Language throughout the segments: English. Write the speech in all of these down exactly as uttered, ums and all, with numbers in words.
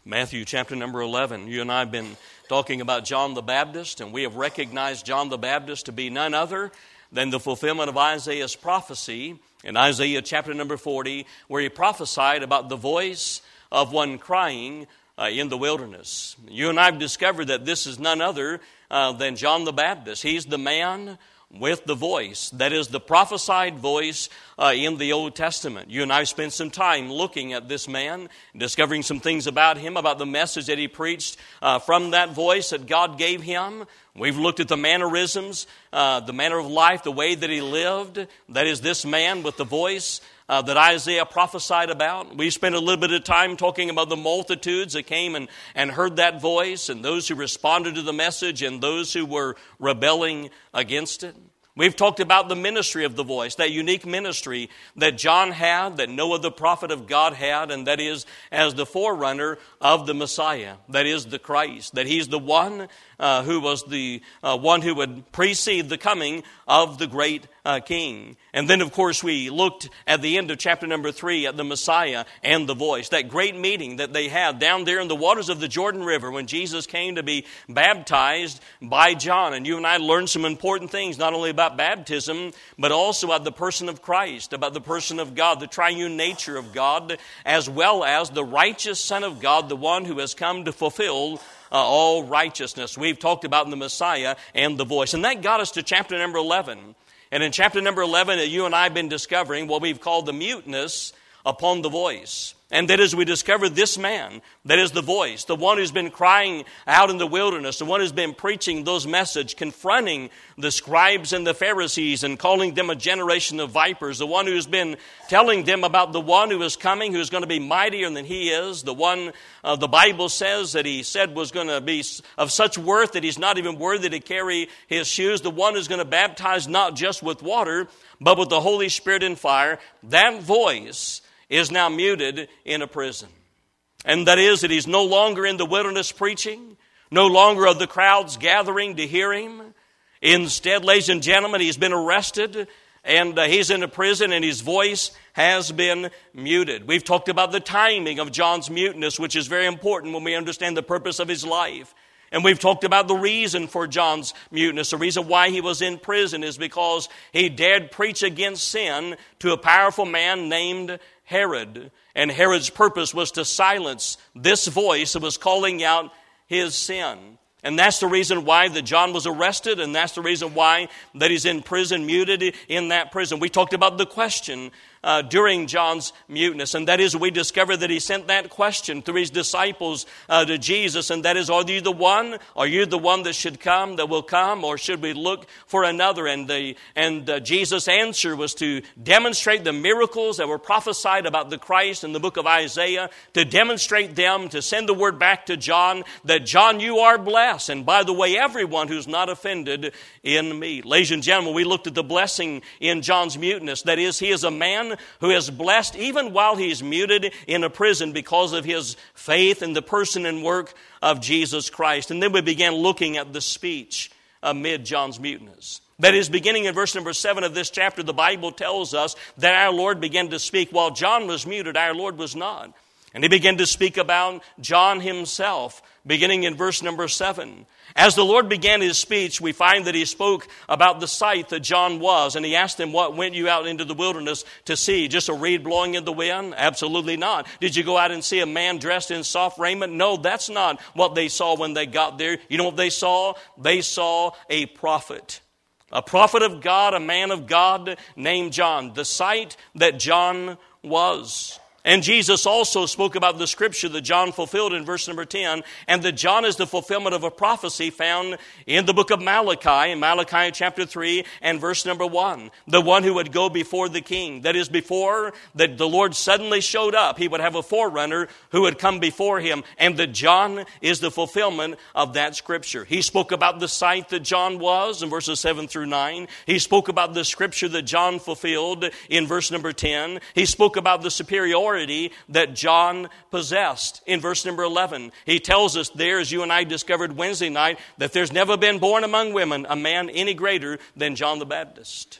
Matthew chapter number eleven. You and I have been talking about John the Baptist, and we have recognized John the Baptist to be none other than the fulfillment of Isaiah's prophecy in Isaiah chapter number forty, where he prophesied about the voice of one crying uh, in the wilderness. You and I have discovered that this is none other uh, than John the Baptist. He's the man with the voice, that is the prophesied voice uh, in the Old Testament. You and I spent some time looking at this man, discovering some things about him, about the message that he preached uh, from that voice that God gave him. We've looked at the mannerisms, uh, the manner of life, the way that he lived. That is this man with the voice uh, that Isaiah prophesied about. We spent a little bit of time talking about the multitudes that came and, and heard that voice, and those who responded to the message and those who were rebelling against it. We've talked about the ministry of the voice, that unique ministry that John had, that no other prophet of God had, and that is as the forerunner of the Messiah, that is the Christ, that he's the one uh, who was the uh, one who would precede the coming of the great uh, King. And then, of course, we looked at the end of chapter number three at the Messiah and the voice, that great meeting that they had down there in the waters of the Jordan River when Jesus came to be baptized by John. And you and I learned some important things, not only about baptism, but also about the person of Christ, about the person of God, the triune nature of God, as well as the righteous Son of God, the one who has come to fulfill uh, all righteousness. We've talked about the Messiah and the voice. And that got us to chapter number eleven. And in chapter number eleven, you and I have been discovering what we've called the muteness upon the voice. And that is, we discovered this man, that is the voice, the one who's been crying out in the wilderness, the one who's been preaching those messages, confronting the scribes and the Pharisees and calling them a generation of vipers, the one who's been telling them about the one who is coming, who's going to be mightier than he is, the one uh, the Bible says that he said was going to be of such worth that he's not even worthy to carry his shoes, the one who's going to baptize not just with water, but with the Holy Spirit and fire. That voice is now muted in a prison. And that is that he's no longer in the wilderness preaching, no longer of the crowds gathering to hear him. Instead, ladies and gentlemen, he's been arrested and uh, he's in a prison and his voice has been muted. We've talked about the timing of John's muteness, which is very important when we understand the purpose of his life. And we've talked about the reason for John's muteness. The reason why he was in prison is because he dared preach against sin to a powerful man named Herod. And Herod's purpose was to silence this voice that was calling out his sin. And that's the reason why that John was arrested, and that's the reason why that he's in prison, muted in that prison. We talked about the question uh, during John's muteness, and that is we discovered that he sent that question through his disciples uh, to Jesus, and that is, are you the one? Are you the one that should come, that will come, or should we look for another? And the and uh, Jesus' answer was to demonstrate the miracles that were prophesied about the Christ in the book of Isaiah, to demonstrate them, to send the word back to John, that John, you are blessed. And by the way, everyone who's not offended in me. Ladies and gentlemen, we looked at the blessing in John's muteness. That is, he is a man who is blessed even while he's muted in a prison because of his faith in the person and work of Jesus Christ. And then we began looking at the speech amid John's muteness. That is, beginning in verse number seven of this chapter, the Bible tells us that our Lord began to speak. While John was muted, our Lord was not. And he began to speak about John himself, beginning in verse number seven. As the Lord began his speech, we find that he spoke about the sight that John was. And he asked him, what went you out into the wilderness to see? Just a reed blowing in the wind? Absolutely not. Did you go out and see a man dressed in soft raiment? No, that's not what they saw when they got there. You know what they saw? They saw a prophet. A prophet of God, a man of God named John. The sight that John was. And Jesus also spoke about the scripture that John fulfilled in verse number ten, and that John is the fulfillment of a prophecy found in the book of Malachi, in Malachi chapter three and verse number one. The one who would go before the king. That is, before that the Lord suddenly showed up, he would have a forerunner who would come before him, and that John is the fulfillment of that scripture. He spoke about the sight that John was in verses seven through nine. He spoke about the scripture that John fulfilled in verse number ten. He spoke about the superiority that John possessed in verse number eleven. He tells us there, as you and I discovered Wednesday night, that there's never been born among women a man any greater than John the Baptist.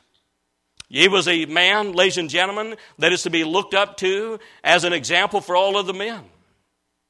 He was a man, ladies and gentlemen, that is to be looked up to as an example for all of the men.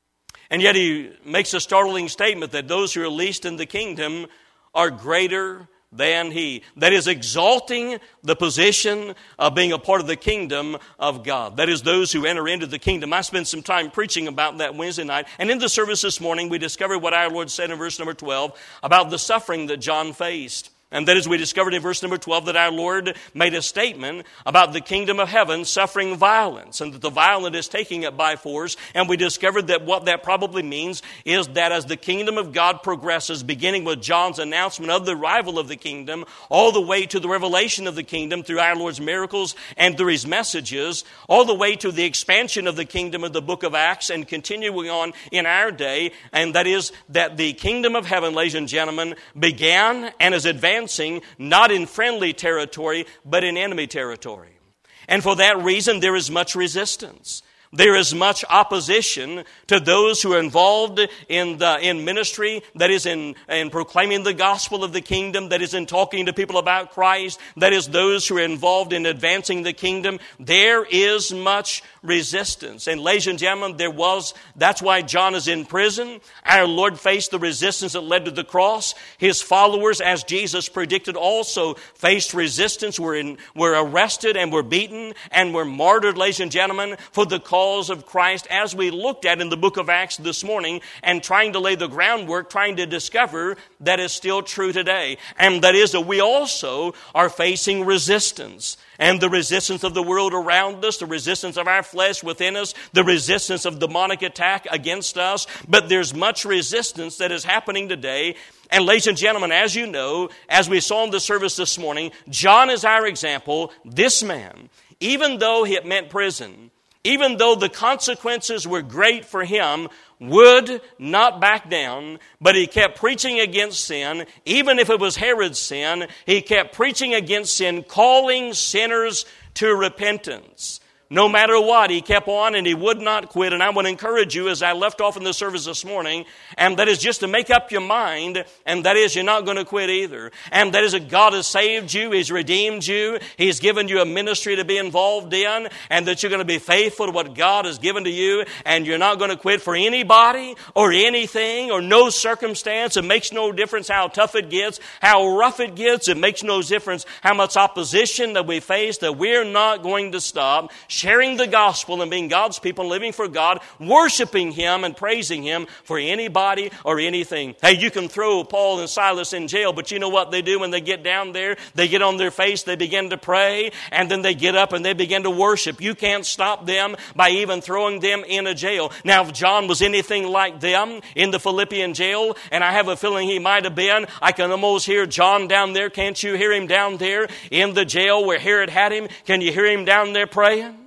And yet he makes a startling statement that those who are least in the kingdom are greater than he. That is exalting the position of being a part of the kingdom of God. That is those who enter into the kingdom. I spent some time preaching about that Wednesday night. And in the service this morning, we discovered what our Lord said in verse number twelve about the suffering that John faced. And that is, we discovered in verse number twelve that our Lord made a statement about the kingdom of heaven suffering violence, and that the violent is taking it by force. And we discovered that what that probably means is that as the kingdom of God progresses, beginning with John's announcement of the arrival of the kingdom, all the way to the revelation of the kingdom through our Lord's miracles and through his messages, all the way to the expansion of the kingdom of the book of Acts, and continuing on in our day, and that is that the kingdom of heaven, ladies and gentlemen, began and is advancing not in friendly territory, but in enemy territory. And for that reason, there is much resistance. There is much opposition to those who are involved in the in ministry, that is in, in proclaiming the gospel of the kingdom, that is in talking to people about Christ, that is those who are involved in advancing the kingdom. There is much resistance. And ladies and gentlemen, there was, that's why John is in prison. Our Lord faced the resistance that led to the cross. His followers, as Jesus predicted, also faced resistance, were, in, were arrested and were beaten and were martyred, ladies and gentlemen, for the cause of Christ, as we looked at in the book of Acts this morning, and trying to lay the groundwork, trying to discover that is still true today. And that is that we also are facing resistance. And the resistance of the world around us, the resistance of our flesh within us, the resistance of demonic attack against us. But there's much resistance that is happening today. And ladies and gentlemen, as you know, as we saw in the service this morning, John is our example. This man, even though he meant prison, even though the consequences were great for him, would not back down, but he kept preaching against sin. Even if it was Herod's sin, he kept preaching against sin, calling sinners to repentance. No matter what, he kept on and he would not quit. And I want to encourage you, as I left off in the service this morning, and that is just to make up your mind, and that is you're not going to quit either. And that is that God has saved you, He's redeemed you, He's given you a ministry to be involved in, and that you're going to be faithful to what God has given to you, and you're not going to quit for anybody or anything or no circumstance. It makes no difference how tough it gets, how rough it gets. It makes no difference how much opposition that we face, that we're not going to stop sharing the gospel and being God's people, living for God, worshiping Him and praising Him for anybody or anything. Hey, you can throw Paul and Silas in jail, but you know what they do when they get down there? They get on their face, they begin to pray, and then they get up and they begin to worship. You can't stop them by even throwing them in a jail. Now, if John was anything like them in the Philippian jail, and I have a feeling he might have been, I can almost hear John down there. Can't you hear him down there in the jail where Herod had him? Can you hear him down there praying?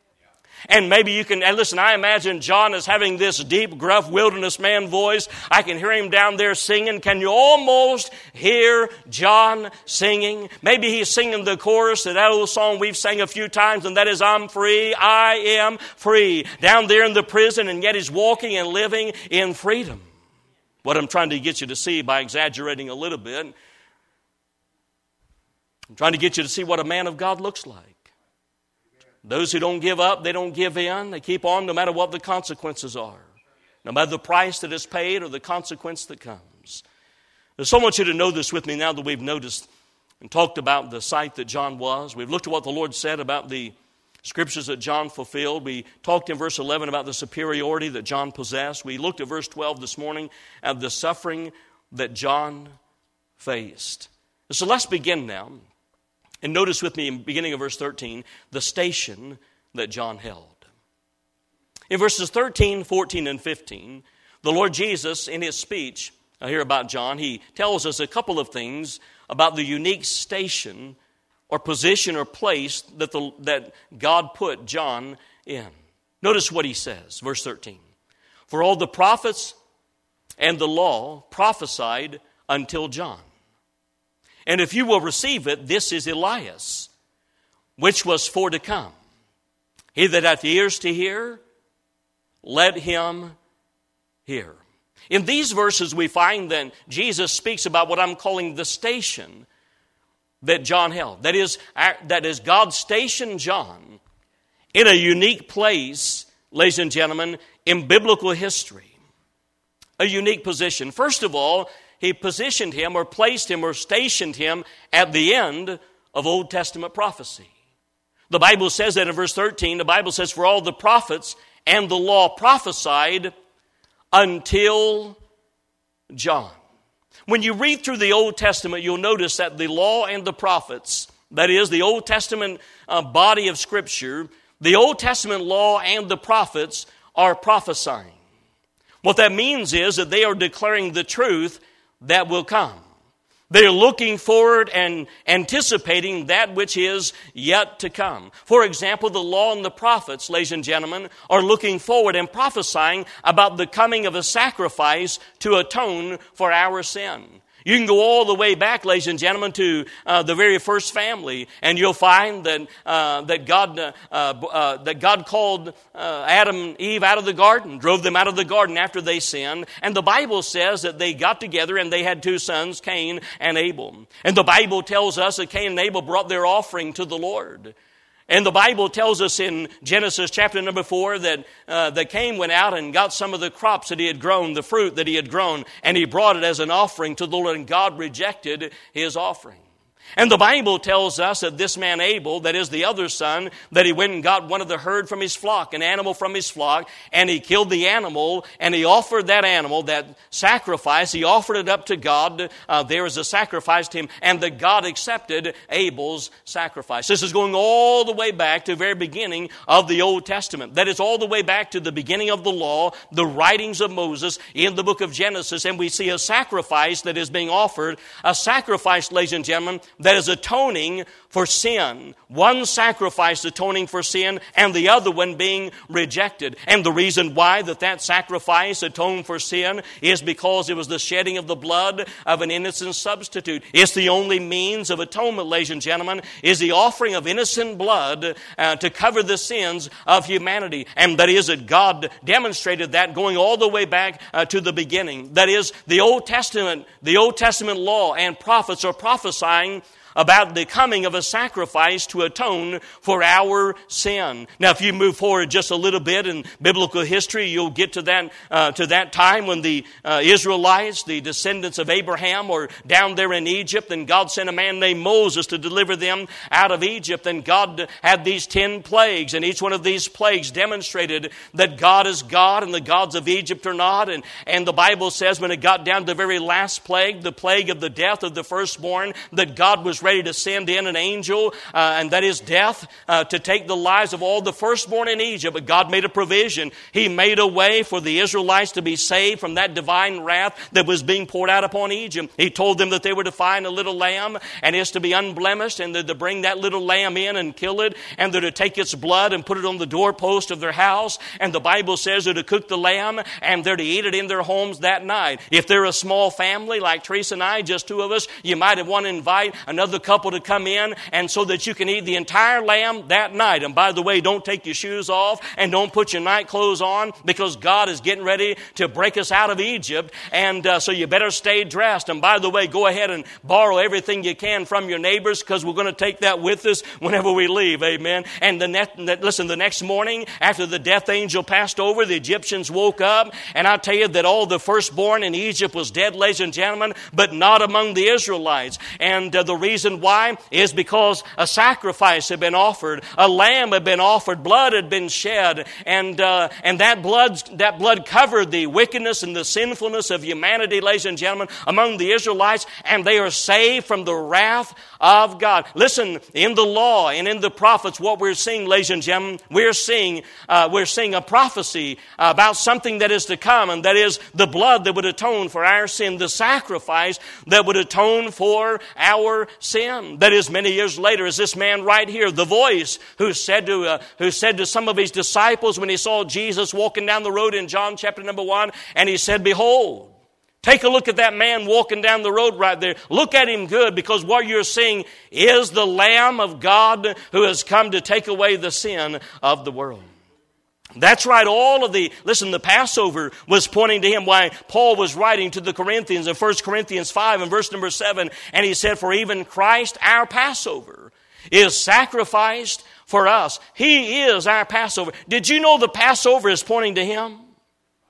And maybe you can, and listen, I imagine John is having this deep, gruff, wilderness man voice. I can hear him down there singing. Can you almost hear John singing? Maybe he's singing the chorus to that old song we've sang a few times, and that is, I'm free, I am free. Down there in the prison, and yet he's walking and living in freedom. What I'm trying to get you to see by exaggerating a little bit, I'm trying to get you to see what a man of God looks like. Those who don't give up, they don't give in. They keep on no matter what the consequences are. No matter the price that is paid or the consequence that comes. So I want you to know this with me now that we've noticed and talked about the sight that John was. We've looked at what the Lord said about the scriptures that John fulfilled. We talked in verse eleven about the superiority that John possessed. We looked at verse twelve this morning at the suffering that John faced. So let's begin now. And notice with me in the beginning of verse thirteen, the station that John held. In verses thirteen, fourteen, and fifteen, the Lord Jesus, in His speech here about John, He tells us a couple of things about the unique station or position or place that, the, that God put John in. Notice what He says, verse thirteen. For all the prophets and the law prophesied until John. And if you will receive it, this is Elias, which was for to come. He that hath ears to hear, let him hear. In these verses we find that Jesus speaks about what I'm calling the station that John held. That is, that is God stationed John in a unique place, ladies and gentlemen, in biblical history. a unique position. First of all, he positioned him or placed him or stationed him at the end of Old Testament prophecy. The Bible says that in verse thirteen, the Bible says, for all the prophets and the law prophesied until John. When you read through the Old Testament, you'll notice that the law and the prophets, that is, the Old Testament uh, body of Scripture, the Old Testament law and the prophets are prophesying. What that means is that they are declaring the truth that will come. They are looking forward and anticipating that which is yet to come. For example, the law and the prophets, ladies and gentlemen, are looking forward and prophesying about the coming of a sacrifice to atone for our sin. You can go all the way back, ladies and gentlemen, to uh, the very first family, and you'll find that uh, that God uh, uh, that God called uh, Adam and Eve out of the garden, drove them out of the garden after they sinned. And the Bible says that they got together and they had two sons, Cain and Abel. And the Bible tells us that Cain and Abel brought their offering to the Lord. And the Bible tells us in Genesis chapter number four that, uh, that Cain went out and got some of the crops that he had grown, the fruit that he had grown, and he brought it as an offering to the Lord, and God rejected his offering. And the Bible tells us that this man Abel, that is the other son, that he went and got one of the herd from his flock, an animal from his flock, and he killed the animal, and he offered that animal, that sacrifice, he offered it up to God. Uh, there was a sacrifice to him, and that God accepted Abel's sacrifice. This is going all the way back to the very beginning of the Old Testament. That is all the way back to the beginning of the law, the writings of Moses in the book of Genesis, and we see a sacrifice that is being offered, a sacrifice, ladies and gentlemen, that is atoning for sin. One sacrifice atoning for sin and the other one being rejected. And the reason why that that sacrifice atoned for sin is because it was the shedding of the blood of an innocent substitute. It's the only means of atonement, ladies and gentlemen, is the offering of innocent blood uh, to cover the sins of humanity. And that is that God demonstrated that going all the way back uh, to the beginning. That is, the Old Testament, the Old Testament law and prophets are prophesying about the coming of a sacrifice to atone for our sin. Now, if you move forward just a little bit in biblical history, you'll get to that uh, to that time when the uh, Israelites, the descendants of Abraham, were down there in Egypt, and God sent a man named Moses to deliver them out of Egypt. And God had these ten plagues, and each one of these plagues demonstrated that God is God and the gods of Egypt are not. And, and the Bible says when it got down to the very last plague, the plague of the death of the firstborn, that God was ready to send in an angel, uh, and that is death, uh, to take the lives of all the firstborn in Egypt. But God made a provision. He made a way for the Israelites to be saved from that divine wrath that was being poured out upon Egypt. He told them that they were to find a little lamb, and it's to be unblemished, and they're to bring that little lamb in and kill it, and they're to take its blood and put it on the doorpost of their house. And the Bible says they're to cook the lamb, and they're to eat it in their homes that night. If they're a small family like Teresa and I, just two of us, you might want to invite another couple to come in, and so that you can eat the entire lamb that night. And by the way, don't take your shoes off and don't put your night clothes on, because God is getting ready to break us out of Egypt, and uh, so you better stay dressed. And by the way, go ahead and borrow everything you can from your neighbors, because we're going to take that with us whenever we leave. Amen. And the next, listen, the next morning after the death angel passed over, the Egyptians woke up, and I tell you that all the firstborn in Egypt was dead, ladies and gentlemen, but not among the Israelites. And uh, the reason why is because a sacrifice had been offered, a lamb had been offered, blood had been shed, and uh, and that blood that blood covered the wickedness and the sinfulness of humanity, ladies and gentlemen, among the Israelites, and they are saved from the wrath of God. Listen, in the law and in the prophets, what we're seeing, ladies and gentlemen, we're seeing uh, we're seeing a prophecy about something that is to come, and that is the blood that would atone for our sin, the sacrifice that would atone for our sin. That is, many years later, is this man right here, the voice who said to uh, who said to some of his disciples when he saw Jesus walking down the road in John chapter number one, and he said, "Behold, take a look at that man walking down the road right there. Look at him good, because what you're seeing is the Lamb of God who has come to take away the sin of the world." That's right. All of the, listen, the Passover was pointing to him. Why Paul was writing to the Corinthians in First Corinthians five and verse number seven. And he said, "For even Christ, our Passover, is sacrificed for us." He is our Passover. Did you know the Passover is pointing to him?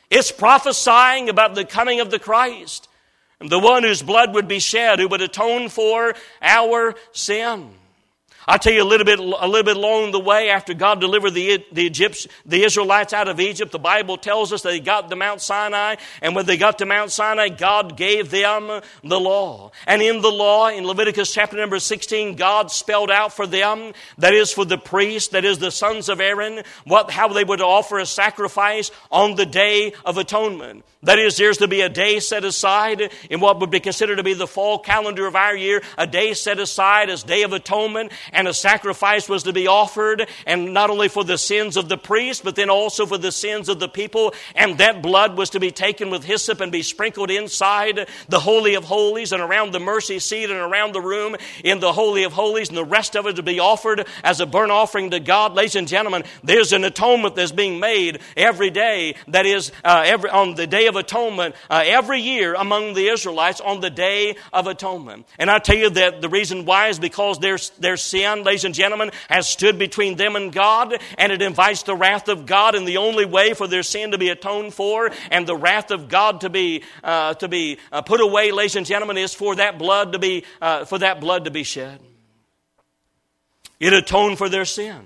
It's prophesying about the coming of the Christ, and the one whose blood would be shed, who would atone for our sin. I'll tell you a little bit, a little bit along the way, after God delivered the, the Egyptians, the Israelites out of Egypt, the Bible tells us they got to Mount Sinai, and when they got to Mount Sinai, God gave them the law. And in the law, in Leviticus chapter number sixteen, God spelled out for them, that is for the priests, that is the sons of Aaron, what, how they would offer a sacrifice on the Day of Atonement. That is, there's to be a day set aside in what would be considered to be the fall calendar of our year, a day set aside as Day of Atonement, and a sacrifice was to be offered, and not only for the sins of the priest, but then also for the sins of the people, and that blood was to be taken with hyssop and be sprinkled inside the Holy of Holies and around the mercy seat and around the room in the Holy of Holies, and the rest of it to be offered as a burnt offering to God. Ladies and gentlemen, there's an atonement that's being made every day, that is uh, every on the Day of Atonement, uh, every year among the Israelites on the Day of Atonement. And I tell you that the reason why is because their, their sin, ladies and gentlemen, has stood between them and God, and it invites the wrath of God, and the only way for their sin to be atoned for and the wrath of God to be uh, to be uh, put away, ladies and gentlemen, is for that blood to be uh, for that blood to be shed. It atoned for their sin.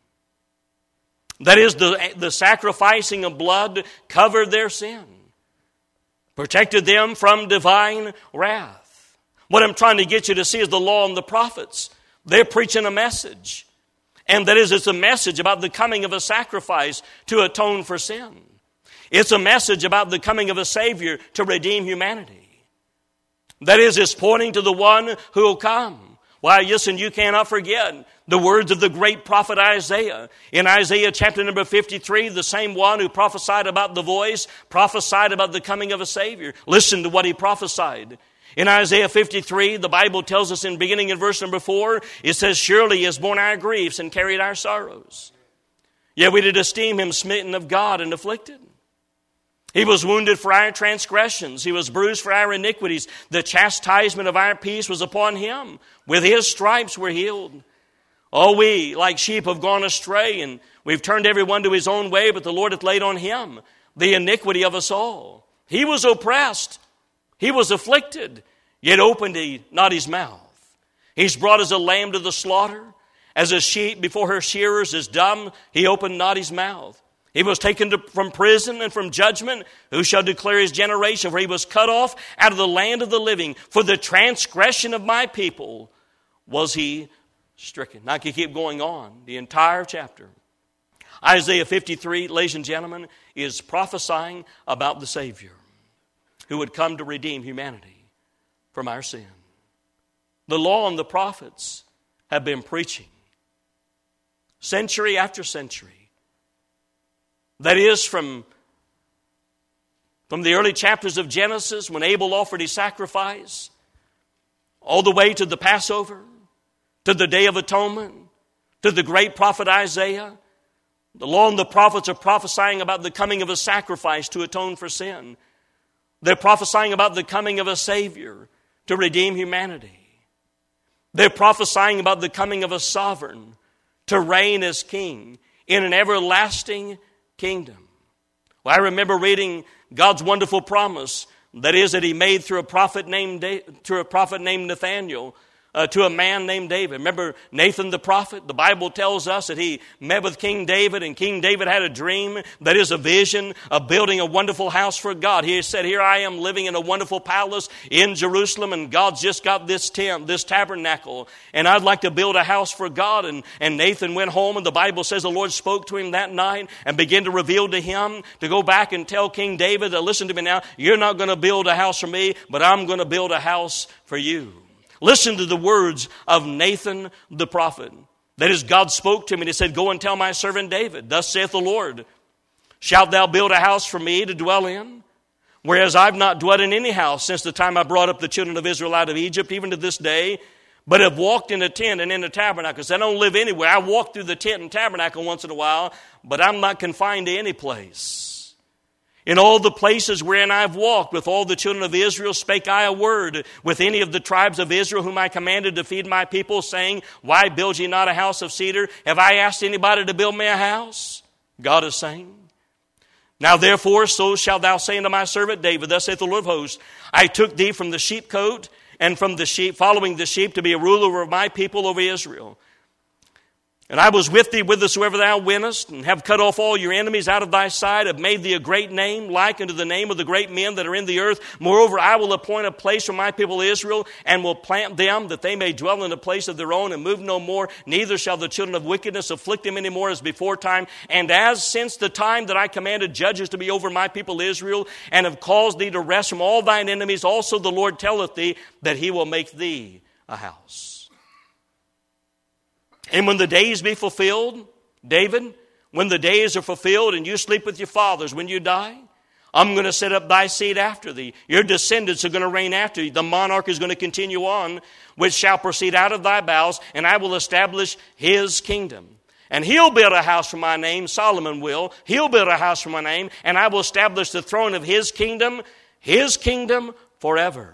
That is, the, the sacrificing of blood covered their sin, protected them from divine wrath. What I'm trying to get you to see is the law and the prophets. They're preaching a message. And that is, it's a message about the coming of a sacrifice to atone for sin. It's a message about the coming of a Savior to redeem humanity. That is, it's pointing to the one who will come. Why, listen, you cannot forget the words of the great prophet Isaiah. In Isaiah chapter number fifty-three, the same one who prophesied about the voice, prophesied about the coming of a Savior. Listen to what he prophesied. In Isaiah fifty-three, the Bible tells us in beginning in verse number four, it says, "Surely he has borne our griefs and carried our sorrows. Yet we did esteem him smitten of God and afflicted. He was wounded for our transgressions. He was bruised for our iniquities. The chastisement of our peace was upon him. With his stripes we're healed. All we, like sheep, have gone astray, and we've turned everyone to his own way, but the Lord hath laid on him the iniquity of us all. He was oppressed. He was afflicted, yet opened he not his mouth. He's brought as a lamb to the slaughter. As a sheep before her shearers is dumb, he opened not his mouth. He was taken to, from prison and from judgment. Who shall declare his generation? For he was cut off out of the land of the living. For the transgression of my people was he stricken." Now I can keep going on. The entire chapter. Isaiah fifty-three, ladies and gentlemen, is prophesying about the Savior who would come to redeem humanity from our sin. The law and the prophets have been preaching century after century. That is, from, from the early chapters of Genesis, when Abel offered his sacrifice, all the way to the Passover, to the Day of Atonement, to the great prophet Isaiah. The law and the prophets are prophesying about the coming of a sacrifice to atone for sin. They're prophesying about the coming of a Savior to redeem humanity. They're prophesying about the coming of a sovereign to reign as king in an everlasting kingdom. Well, I remember reading God's wonderful promise, that is, that he made through a prophet named da- through a prophet named Nathaniel uh, to a man named David. Remember Nathan the prophet? The Bible tells us that he met with King David, and King David had a dream, that is a vision of building a wonderful house for God. He said, "Here I am living in a wonderful palace in Jerusalem, and God's just got this tent, this tabernacle, and I'd like to build a house for God." And, and Nathan went home, and the Bible says the Lord spoke to him that night and began to reveal to him to go back and tell King David that, "Listen to me now, you're not going to build a house for me, but I'm going to build a house for you." Listen to the words of Nathan the prophet. That is, God spoke to him and he said, "Go and tell my servant David, thus saith the Lord, shalt thou build a house for me to dwell in? Whereas I've not dwelt in any house since the time I brought up the children of Israel out of Egypt, even to this day, but have walked in a tent and in a tabernacle." So I don't live anywhere. I walk through the tent and tabernacle once in a while, but I'm not confined to any place. "In all the places wherein I've walked with all the children of Israel spake I a word with any of the tribes of Israel whom I commanded to feed my people, saying, Why build ye not a house of cedar? Have I asked anybody to build me a house?" God is saying. Now therefore, so shalt thou say unto my servant David, thus saith the Lord of hosts, I took thee from the sheepcote and from the sheep, following the sheep, to be a ruler over my people, over Israel. And I was with thee whithersoever thou wentest, and have cut off all your enemies out of thy sight, have made thee a great name, like unto the name of the great men that are in the earth. Moreover, I will appoint a place for my people Israel, and will plant them, that they may dwell in a place of their own, and move no more. Neither shall the children of wickedness afflict them any more as before time. And as since the time that I commanded judges to be over my people Israel, and have caused thee to rest from all thine enemies, also the Lord telleth thee that he will make thee a house. And when the days be fulfilled, David, when the days are fulfilled and you sleep with your fathers, when you die, I'm going to set up thy seed after thee. Your descendants are going to reign after thee. The monarch is going to continue on, which shall proceed out of thy bowels, and I will establish his kingdom. And he'll build a house for my name, Solomon will. He'll build a house for my name, and I will establish the throne of his kingdom, his kingdom forever.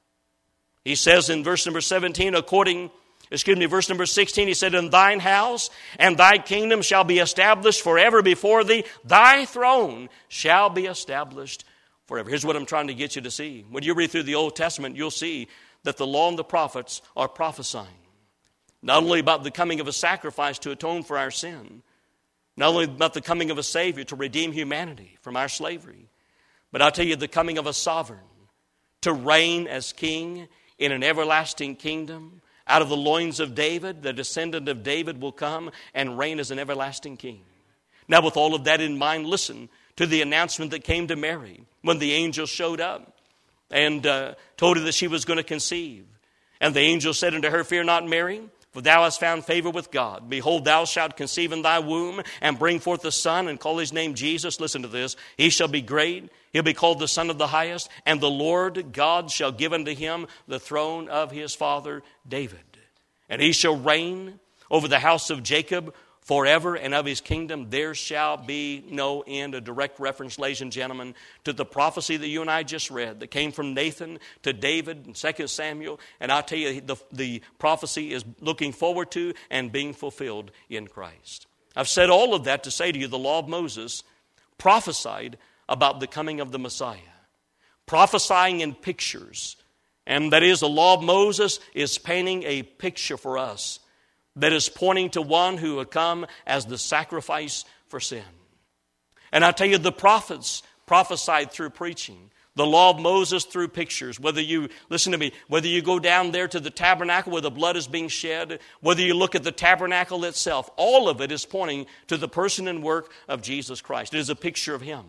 He says in verse number seventeen, according Excuse me, verse number sixteen, he said, in thine house and thy kingdom shall be established forever before thee. Thy throne shall be established forever. Here's what I'm trying to get you to see. When you read through the Old Testament, you'll see that the law and the prophets are prophesying. Not only about the coming of a sacrifice to atone for our sin, not only about the coming of a Savior to redeem humanity from our slavery, but I'll tell you the coming of a sovereign to reign as king in an everlasting kingdom. Out of the loins of David, the descendant of David will come and reign as an everlasting king. Now, with all of that in mind, listen to the announcement that came to Mary when the angel showed up and uh, told her that she was going to conceive. And the angel said unto her, fear not, Mary, for thou hast found favor with God. Behold, thou shalt conceive in thy womb and bring forth a son and call his name Jesus. Listen to this. He shall be great. He'll be called the Son of the Highest. And the Lord God shall give unto him the throne of his father David. And he shall reign over the house of Jacob forever, and of his kingdom there shall be no end. A direct reference, ladies and gentlemen, to the prophecy that you and I just read that came from Nathan to David in Second Samuel. And I'll tell you, the, the prophecy is looking forward to and being fulfilled in Christ. I've said all of that to say to you, the law of Moses prophesied about the coming of the Messiah, prophesying in pictures. And that is, the law of Moses is painting a picture for us that is pointing to one who would come as the sacrifice for sin. And I tell you, the prophets prophesied through preaching. The law of Moses through pictures. Whether you, listen to me, whether you go down there to the tabernacle where the blood is being shed, whether you look at the tabernacle itself, all of it is pointing to the person and work of Jesus Christ. It is a picture of Him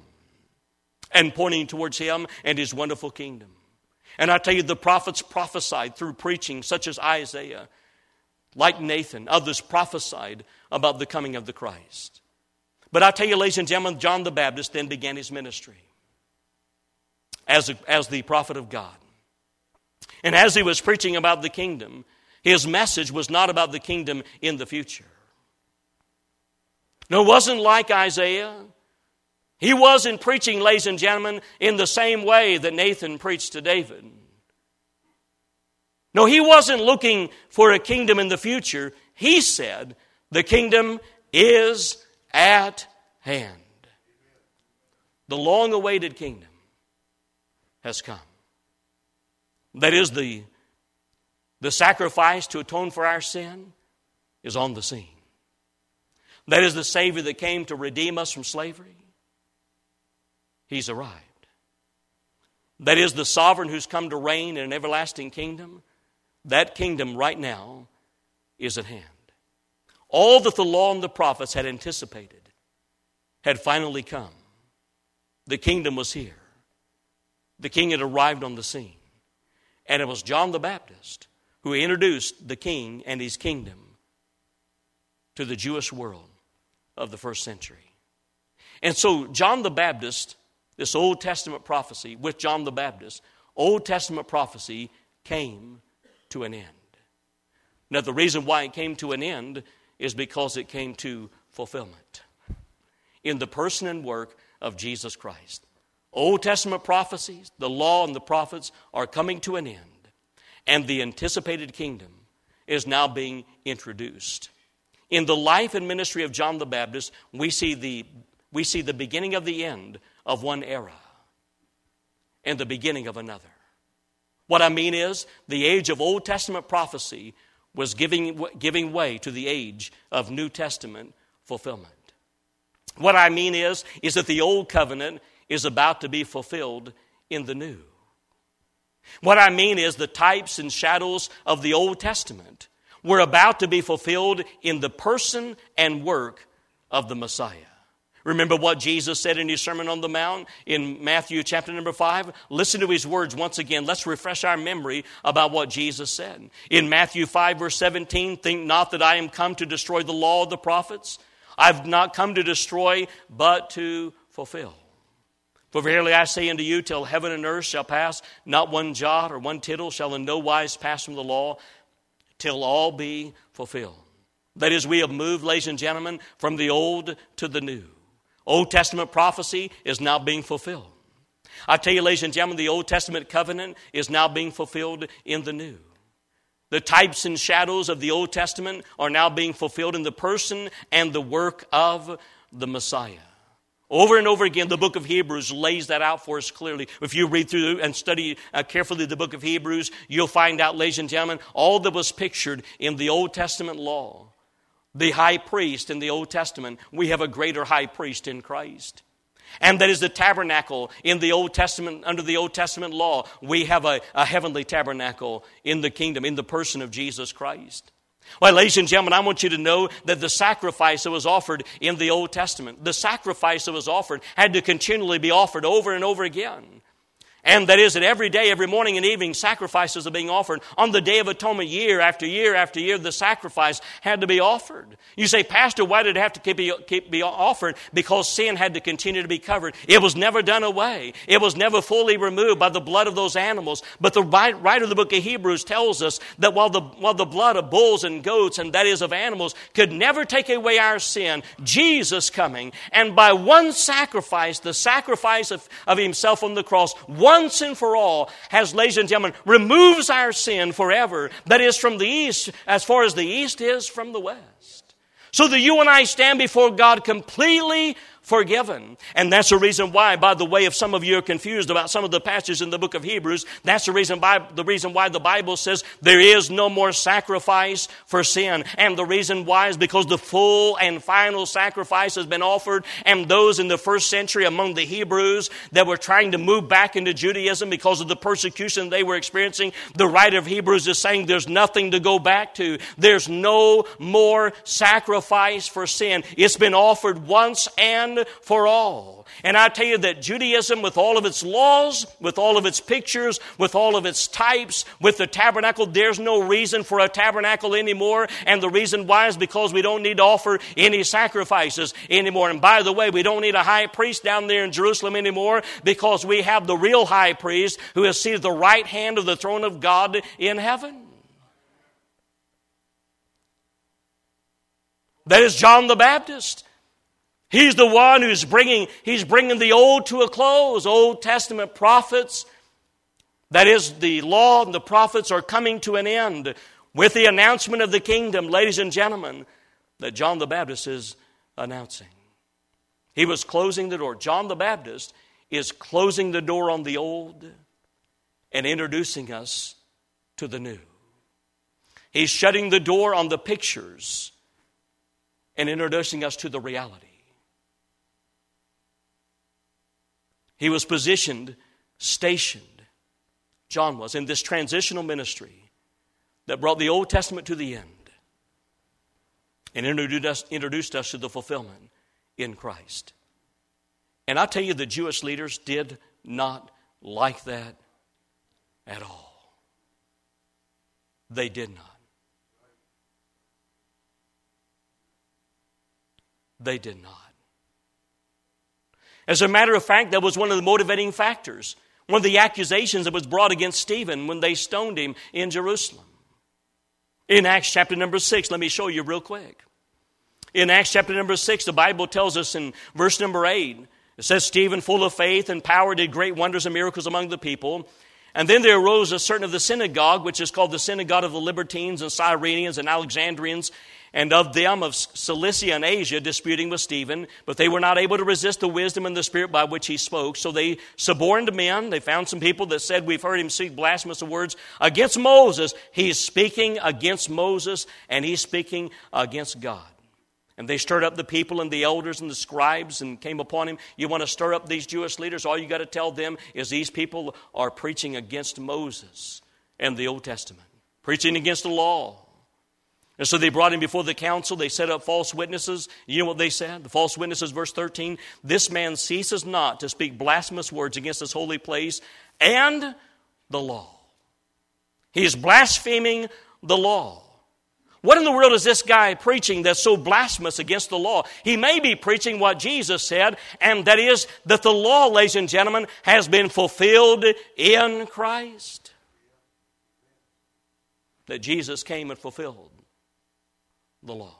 and pointing towards Him and His wonderful kingdom. And I tell you, the prophets prophesied through preaching, such as Isaiah, like Nathan, others prophesied about the coming of the Christ. But I tell you, ladies and gentlemen, John the Baptist then began his ministry as, a, as the prophet of God. And as he was preaching about the kingdom, his message was not about the kingdom in the future. No, it wasn't like Isaiah. He wasn't preaching, ladies and gentlemen, in the same way that Nathan preached to David. No, he wasn't looking for a kingdom in the future. He said, the kingdom is at hand. The long-awaited kingdom has come. That is, the, the sacrifice to atone for our sin is on the scene. That is, the Savior that came to redeem us from slavery. He's arrived. That is, the sovereign who's come to reign in an everlasting kingdom. That kingdom right now is at hand. All that the law and the prophets had anticipated had finally come. The kingdom was here. The king had arrived on the scene. And it was John the Baptist who introduced the king and his kingdom to the Jewish world of the first century. And so John the Baptist, this Old Testament prophecy with John the Baptist, Old Testament prophecy came to an end. Now, the reason why it came to an end is because it came to fulfillment in the person and work of Jesus Christ. Old Testament prophecies, the law and the prophets are coming to an end, and the anticipated kingdom is now being introduced. In the life and ministry of John the Baptist, we see the we see the beginning of the end of one era and the beginning of another. What I mean is, the age of Old Testament prophecy was giving, giving way to the age of New Testament fulfillment. What I mean is, is that the Old Covenant is about to be fulfilled in the New. What I mean is, the types and shadows of the Old Testament were about to be fulfilled in the person and work of the Messiah. Remember what Jesus said in his Sermon on the Mount in Matthew chapter number five? Listen to his words once again. Let's refresh our memory about what Jesus said. In Matthew five verse seventeen, think not that I am come to destroy the law of the prophets. I've not come to destroy, but to fulfill. For verily I say unto you, till heaven and earth shall pass, not one jot or one tittle shall in no wise pass from the law, till all be fulfilled. That is, we have moved, ladies and gentlemen, from the old to the new. Old Testament prophecy is now being fulfilled. I tell you, ladies and gentlemen, the Old Testament covenant is now being fulfilled in the new. The types and shadows of the Old Testament are now being fulfilled in the person and the work of the Messiah. Over and over again, the book of Hebrews lays that out for us clearly. If you read through and study uh, carefully the book of Hebrews, you'll find out, ladies and gentlemen, all that was pictured in the Old Testament law. The high priest in the Old Testament, we have a greater high priest in Christ. And that is the tabernacle in the Old Testament, under the Old Testament law. We have a, a heavenly tabernacle in the kingdom, in the person of Jesus Christ. Well, ladies and gentlemen, I want you to know that the sacrifice that was offered in the Old Testament, the sacrifice that was offered had to continually be offered over and over again. And that is that every day, every morning and evening, sacrifices are being offered. On the Day of Atonement, year after year after year, the sacrifice had to be offered. You say, Pastor, why did it have to keep be, keep be offered? Because sin had to continue to be covered. It was never done away. It was never fully removed by the blood of those animals. But the writer of the book of Hebrews tells us that while the, while the blood of bulls and goats, and that is of animals, could never take away our sin, Jesus coming, and by one sacrifice, the sacrifice of, of himself on the cross, one once and for all has, ladies and gentlemen, removes our sin forever. That is, from the east, as far as the east is from the west. So that you and I stand before God completely forgiven. And that's the reason why, by the way, if some of you are confused about some of the passages in the book of Hebrews, that's the reason why, the reason why the Bible says there is no more sacrifice for sin. And the reason why is because the full and final sacrifice has been offered. And those in the first century among the Hebrews that were trying to move back into Judaism because of the persecution they were experiencing, the writer of Hebrews is saying there's nothing to go back to. There's no more sacrifice for sin. It's been offered once and for all. And I tell you that Judaism, with all of its laws, with all of its pictures, with all of its types, with the tabernacle, there's no reason for a tabernacle anymore. And the reason why is because we don't need to offer any sacrifices anymore. And by the way, we don't need a high priest down there in Jerusalem anymore, because we have the real high priest who is seated at the right hand of the throne of God in heaven. That is John the Baptist. He's the one who's bringing, he's bringing the old to a close. Old Testament prophets, that is, the law and the prophets are coming to an end with the announcement of the kingdom, ladies and gentlemen, that John the Baptist is announcing. He was closing the door. John the Baptist is closing the door on the old and introducing us to the new. He's shutting the door on the pictures and introducing us to the reality. He was positioned, stationed, John was, in this transitional ministry that brought the Old Testament to the end and introduced us, introduced us to the fulfillment in Christ. And I tell you, the Jewish leaders did not like that at all. They did not. They did not. As a matter of fact, that was one of the motivating factors. One of the accusations that was brought against Stephen when they stoned him in Jerusalem. In Acts chapter number six, let me show you real quick. In Acts chapter number six, the Bible tells us in verse number eight, it says, Stephen, full of faith and power, did great wonders and miracles among the people. And then there arose a certain of the synagogue, which is called the synagogue of the Libertines and Cyrenians and Alexandrians. and of them of Cilicia and Asia disputing with Stephen, but they were not able to resist the wisdom and the spirit by which he spoke. So they suborned men. They found some people that said, we've heard him speak blasphemous words against Moses. He's speaking against Moses, and he's speaking against God. And they stirred up the people and the elders and the scribes and came upon him. You want to stir up these Jewish leaders? All you got to tell them is these people are preaching against Moses and the Old Testament, preaching against the law. And so they brought him before the council. They set up false witnesses. You know what they said? The false witnesses, verse thirteen, this man ceases not to speak blasphemous words against this holy place and the law. He is blaspheming the law. What in the world is this guy preaching that's so blasphemous against the law? He may be preaching what Jesus said, and that is that the law, ladies and gentlemen, has been fulfilled in Christ. That Jesus came and fulfilled the law.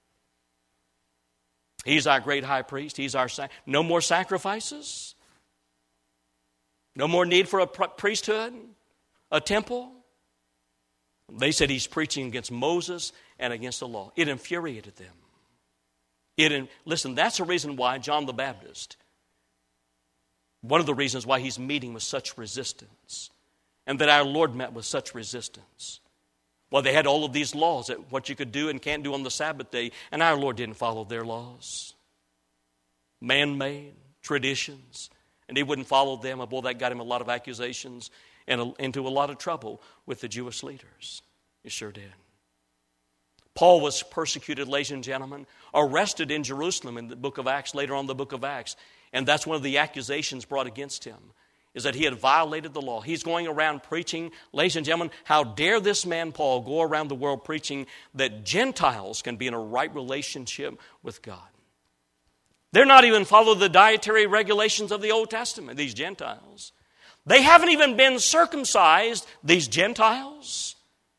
He's our great high priest. He's our sac- no more sacrifices. No more need for a priesthood, a temple. They said he's preaching against Moses and against the law. It infuriated them. It in, listen, that's the reason why John the Baptist, one of the reasons why he's meeting with such resistance, and that our Lord met with such resistance. Well, they had all of these laws that what you could do and can't do on the Sabbath day, and our Lord didn't follow their laws. Man-made traditions, and he wouldn't follow them. Boy, that got him a lot of accusations and into a lot of trouble with the Jewish leaders. It sure did. Paul was persecuted, ladies and gentlemen, arrested in Jerusalem in the book of Acts, later on the book of Acts, and that's one of the accusations brought against him, is that he had violated the law. He's going around preaching, ladies and gentlemen, how dare this man Paul go around the world preaching that Gentiles can be in a right relationship with God. They're not even following the dietary regulations of the Old Testament, these Gentiles. They haven't even been circumcised, these Gentiles.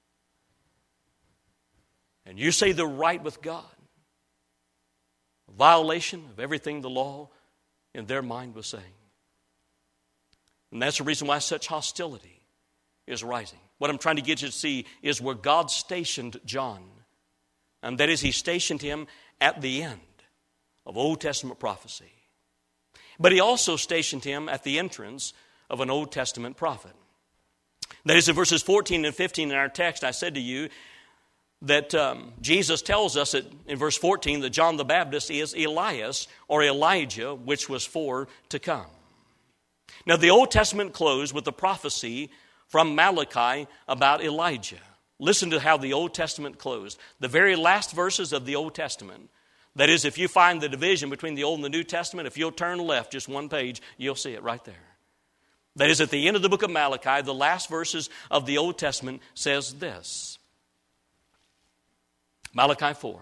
And you say they're right with God. A violation of everything the law in their mind was saying. And that's the reason why such hostility is rising. What I'm trying to get you to see is where God stationed John. And that is, he stationed him at the end of Old Testament prophecy. But he also stationed him at the entrance of an Old Testament prophet. That is, in verses fourteen and fifteen in our text, I said to you that um, Jesus tells us that in verse fourteen that John the Baptist is Elias or Elijah, which was for to come. Now, the Old Testament closed with the prophecy from Malachi about Elijah. Listen to how the Old Testament closed. The very last verses of the Old Testament. That is, if you find the division between the Old and the New Testament, if you'll turn left just one page, you'll see it right there. That is, at the end of the book of Malachi, the last verses of the Old Testament says this. Malachi four.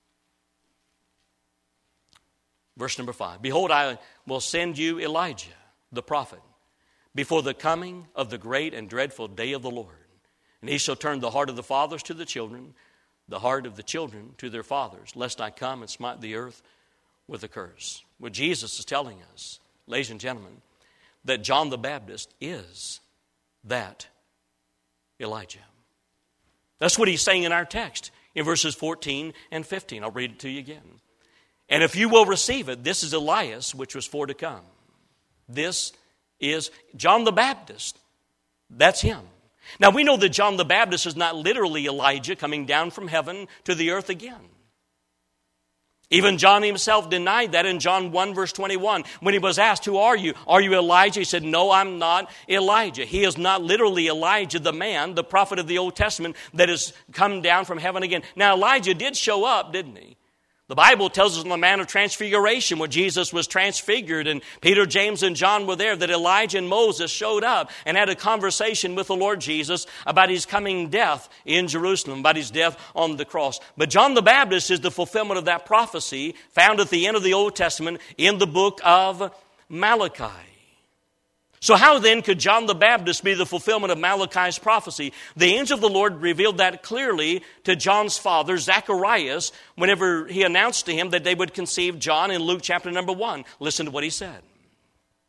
Verse number five. Behold, I will send you Elijah, the prophet, before the coming of the great and dreadful day of the Lord. And he shall turn the heart of the fathers to the children, the heart of the children to their fathers, lest I come and smite the earth with a curse. What Jesus is telling us, ladies and gentlemen, that John the Baptist is that Elijah. That's what he's saying in our text in verses fourteen and fifteen. I'll read it to you again. And if you will receive it, this is Elias, which was for to come. This is John the Baptist. That's him. Now, we know that John the Baptist is not literally Elijah coming down from heaven to the earth again. Even John himself denied that in John one, verse twenty-one. When he was asked, who are you? Are you Elijah? He said, no, I'm not Elijah. He is not literally Elijah, the man, the prophet of the Old Testament that has come down from heaven again. Now, Elijah did show up, didn't he? The Bible tells us on the Mount of Transfiguration, where Jesus was transfigured and Peter, James, and John were there, that Elijah and Moses showed up and had a conversation with the Lord Jesus about his coming death in Jerusalem, about his death on the cross. But John the Baptist is the fulfillment of that prophecy found at the end of the Old Testament in the book of Malachi. So how then could John the Baptist be the fulfillment of Malachi's prophecy? The angel of the Lord revealed that clearly to John's father, Zacharias, whenever he announced to him that they would conceive John in Luke chapter number one. Listen to what he said.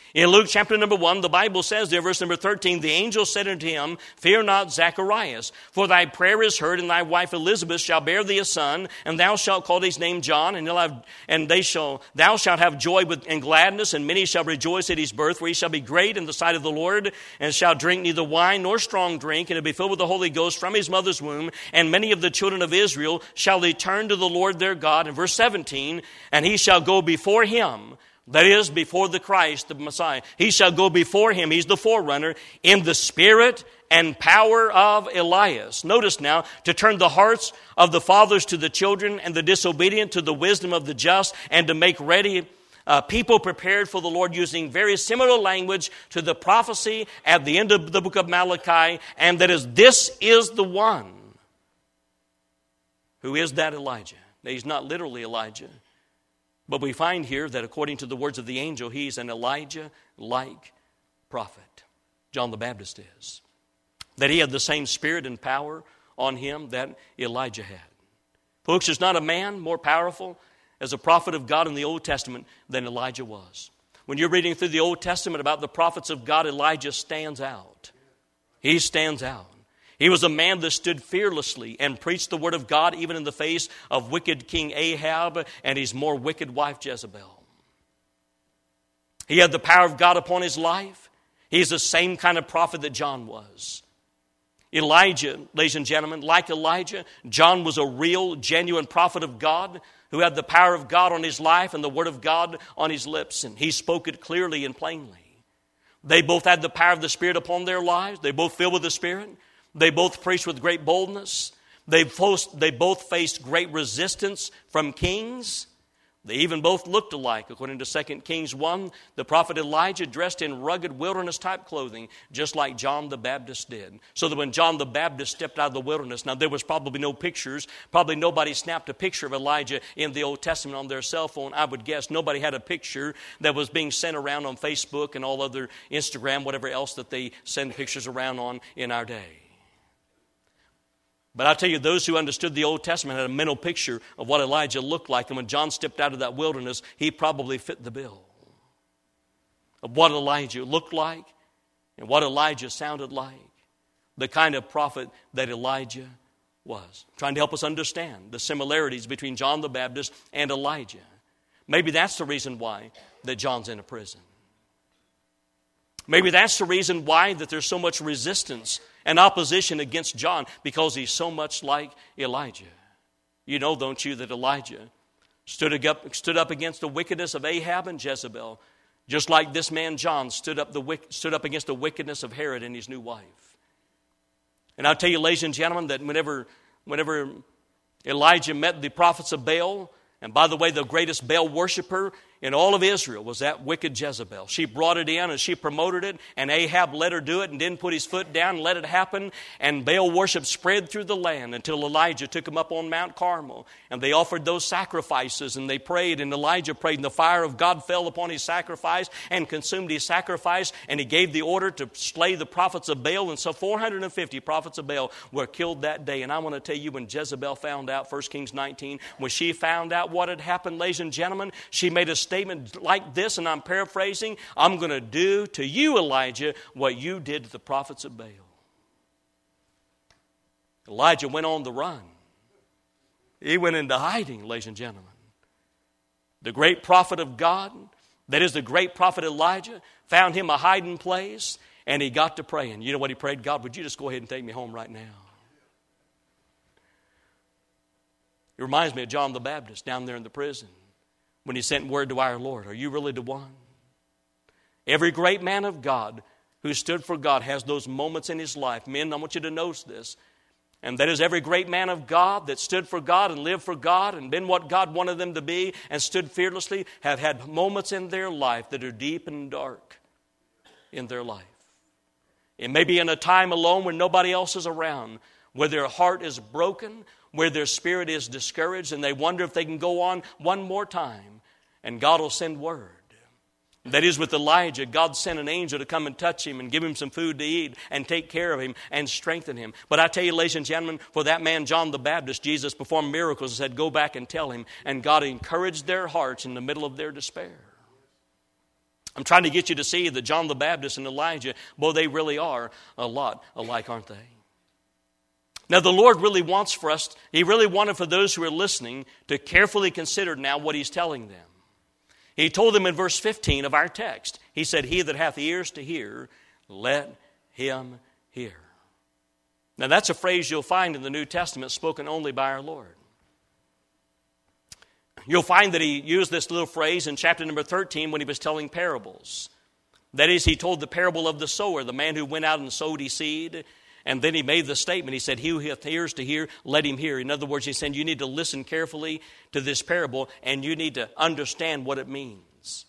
In Luke chapter number one, the Bible says there, verse number thirteen, the angel said unto him, Fear not, Zacharias, for thy prayer is heard, and thy wife Elizabeth shall bear thee a son, and thou shalt call his name John, and he'll have, and they shall, thou shalt have joy with, and gladness, and many shall rejoice at his birth, for he shall be great in the sight of the Lord, and shall drink neither wine nor strong drink, and will be filled with the Holy Ghost from his mother's womb, and many of the children of Israel shall they turn to the Lord their God. In verse seventeen, and he shall go before him, that is, before the Christ, the Messiah. He shall go before him, he's the forerunner, in the spirit and power of Elias. Notice now, to turn the hearts of the fathers to the children, and the disobedient to the wisdom of the just, and to make ready uh, people prepared for the Lord, using very similar language to the prophecy at the end of the book of Malachi, and that is, this is the one. Who is that Elijah? Now, he's not literally Elijah. But we find here that according to the words of the angel, he's an Elijah-like prophet. John the Baptist is. That he had the same spirit and power on him that Elijah had. Folks, there's not a man more powerful as a prophet of God in the Old Testament than Elijah was. When you're reading through the Old Testament about the prophets of God, Elijah stands out. He stands out. He was a man that stood fearlessly and preached the word of God even in the face of wicked King Ahab and his more wicked wife Jezebel. He had the power of God upon his life. He's the same kind of prophet that John was. Elijah, ladies and gentlemen, like Elijah, John was a real, genuine prophet of God who had the power of God on his life and the word of God on his lips, and he spoke it clearly and plainly. They both had the power of the Spirit upon their lives. They both filled with the Spirit. They both preached with great boldness. They both, they both faced great resistance from kings. They even both looked alike. According to Second Kings one, the prophet Elijah dressed in rugged wilderness-type clothing, just like John the Baptist did. So that when John the Baptist stepped out of the wilderness, now there was probably no pictures. Probably nobody snapped a picture of Elijah in the Old Testament on their cell phone. I would guess nobody had a picture that was being sent around on Facebook and all other Instagram, whatever else that they send pictures around on in our day. But I tell you, those who understood the Old Testament had a mental picture of what Elijah looked like. And when John stepped out of that wilderness, he probably fit the bill of what Elijah looked like and what Elijah sounded like. The kind of prophet that Elijah was. Trying to help us understand the similarities between John the Baptist and Elijah. Maybe that's the reason why that John's in a prison. Maybe that's the reason why that there's so much resistance and opposition against John, because he's so much like Elijah. You know, don't you, that Elijah stood up, stood up against the wickedness of Ahab and Jezebel, just like this man John stood up, the, stood up against the wickedness of Herod and his new wife. And I'll tell you, ladies and gentlemen, that whenever, whenever Elijah met the prophets of Baal, and by the way, the greatest Baal worshiper in all of Israel was that wicked Jezebel. She brought it in and she promoted it, and Ahab let her do it and didn't put his foot down and let it happen. And Baal worship spread through the land until Elijah took them up on Mount Carmel. And they offered those sacrifices and they prayed, and Elijah prayed, and the fire of God fell upon his sacrifice and consumed his sacrifice. And he gave the order to slay the prophets of Baal. And so four hundred fifty prophets of Baal were killed that day. And I want to tell you, when Jezebel found out, First Kings nineteen, when she found out what had happened, ladies and gentlemen, she made a statement like this, and I'm paraphrasing: I'm going to do to you, Elijah, what you did to the prophets of Baal. Elijah went on the run. He went into hiding, ladies and gentlemen. The great prophet of God, that is the great prophet Elijah, found him a hiding place, and he got to praying. You know what he prayed? God, would you just go ahead and take me home right now? It reminds me of John the Baptist down there in the prison when he sent word to our Lord, are you really the one? Every great man of God who stood for God has those moments in his life. Men, I want you to notice this. And that is, every great man of God that stood for God and lived for God and been what God wanted them to be and stood fearlessly have had moments in their life that are deep and dark in their life. It may be in a time alone when nobody else is around, where their heart is broken, where their spirit is discouraged, and they wonder if they can go on one more time, and God will send word. That is, with Elijah, God sent an angel to come and touch him and give him some food to eat and take care of him and strengthen him. But I tell you, ladies and gentlemen, for that man John the Baptist, Jesus performed miracles and said, go back and tell him. And God encouraged their hearts in the middle of their despair. I'm trying to get you to see that John the Baptist and Elijah, boy, they really are a lot alike, aren't they? Now, the Lord really wants for us, He really wanted for those who are listening to carefully consider now what He's telling them. He told them in verse fifteen of our text, He said, "He that hath ears to hear, let him hear." Now, that's a phrase you'll find in the New Testament spoken only by our Lord. You'll find that He used this little phrase in chapter number thirteen when He was telling parables. That is, He told the parable of the sower, the man who went out and sowed his seed. And then He made the statement. He said, "He who hath ears to hear, let him hear." In other words, He said, you need to listen carefully to this parable, and you need to understand what it means.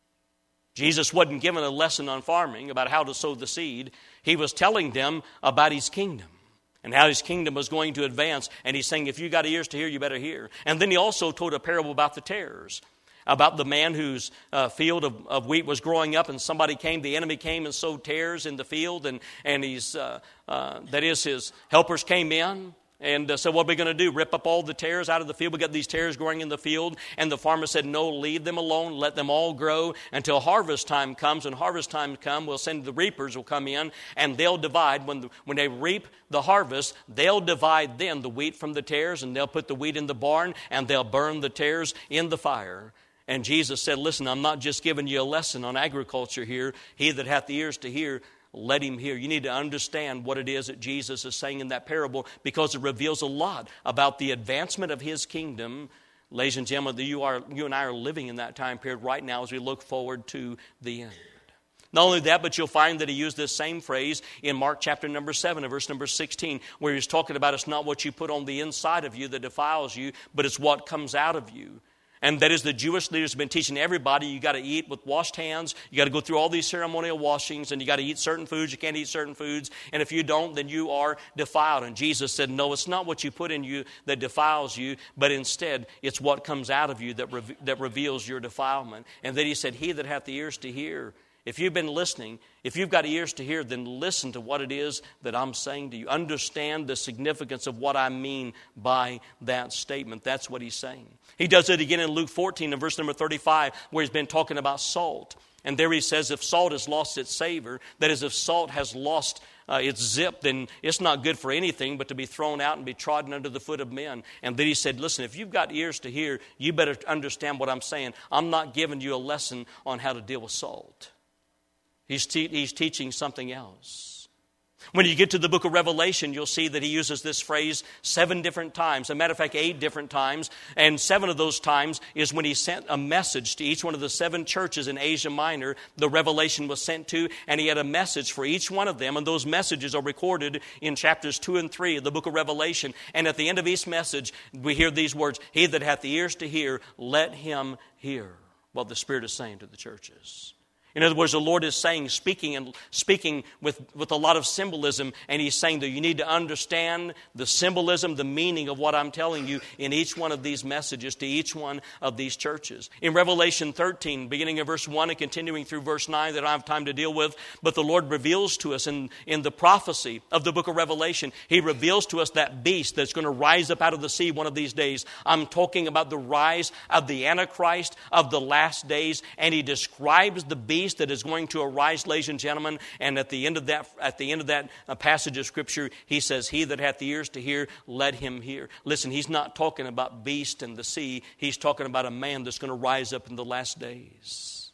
Jesus wasn't given a lesson on farming about how to sow the seed. He was telling them about His kingdom and how His kingdom was going to advance. And He's saying, if you got ears to hear, you better hear. And then He also told a parable about the tares, about the man whose uh, field of, of wheat was growing up, and somebody came, the enemy came and sowed tares in the field, and, and he's, uh, uh, that is, his helpers came in and uh, said, "What are we going to do? Rip up all the tares out of the field? We got these tares growing in the field." And the farmer said, "No, leave them alone. Let them all grow until harvest time comes. When harvest time comes, we'll send the reapers will come in, and they'll divide. When, the, when they reap the harvest, they'll divide then the wheat from the tares, and they'll put the wheat in the barn, and they'll burn the tares in the fire." And Jesus said, "Listen, I'm not just giving you a lesson on agriculture here. He that hath ears to hear, let him hear." You need to understand what it is that Jesus is saying in that parable, because it reveals a lot about the advancement of His kingdom. Ladies and gentlemen, you, are, you and I are living in that time period right now as we look forward to the end. Not only that, but you'll find that He used this same phrase in Mark chapter number seven, verse number sixteen, where He's talking about it's not what you put on the inside of you that defiles you, but it's what comes out of you. And that is, the Jewish leaders have been teaching everybody you got to eat with washed hands. You got to go through all these ceremonial washings, and you got to eat certain foods. You can't eat certain foods. And if you don't, then you are defiled. And Jesus said, no, it's not what you put in you that defiles you, but instead it's what comes out of you that, re- that reveals your defilement. And then He said, "He that hath the ears to hear." If you've been listening, if you've got ears to hear, then listen to what it is that I'm saying to you. Understand the significance of what I mean by that statement. That's what He's saying. He does it again in Luke fourteen and verse number thirty-five, where He's been talking about salt. And there He says, if salt has lost its savor, that is, if salt has lost uh, its zip, then it's not good for anything but to be thrown out and be trodden under the foot of men. And then He said, listen, if you've got ears to hear, you better understand what I'm saying. I'm not giving you a lesson on how to deal with salt. He's, te- he's teaching something else. When you get to the book of Revelation, you'll see that He uses this phrase seven different times. As a matter of fact, eight different times. And seven of those times is when He sent a message to each one of the seven churches in Asia Minor the revelation was sent to. And He had a message for each one of them. And those messages are recorded in chapters two and three of the book of Revelation. And at the end of each message, we hear these words, "He that hath the ears to hear, let him hear what the Spirit is saying to the churches." In other words, the Lord is saying, speaking and speaking with, with a lot of symbolism, and He's saying that you need to understand the symbolism, the meaning of what I'm telling you in each one of these messages to each one of these churches. In Revelation thirteen, beginning of verse one and continuing through verse nine that I don't have time to deal with, but the Lord reveals to us in, in the prophecy of the book of Revelation, He reveals to us that beast that's going to rise up out of the sea one of these days. I'm talking about the rise of the Antichrist of the last days, and He describes the beast that is going to arise, ladies and gentlemen. And at the end of that, at the end of that uh, passage of Scripture, He says, "He that hath the ears to hear, let him hear." Listen, He's not talking about beast and the sea. He's talking about a man that's going to rise up in the last days.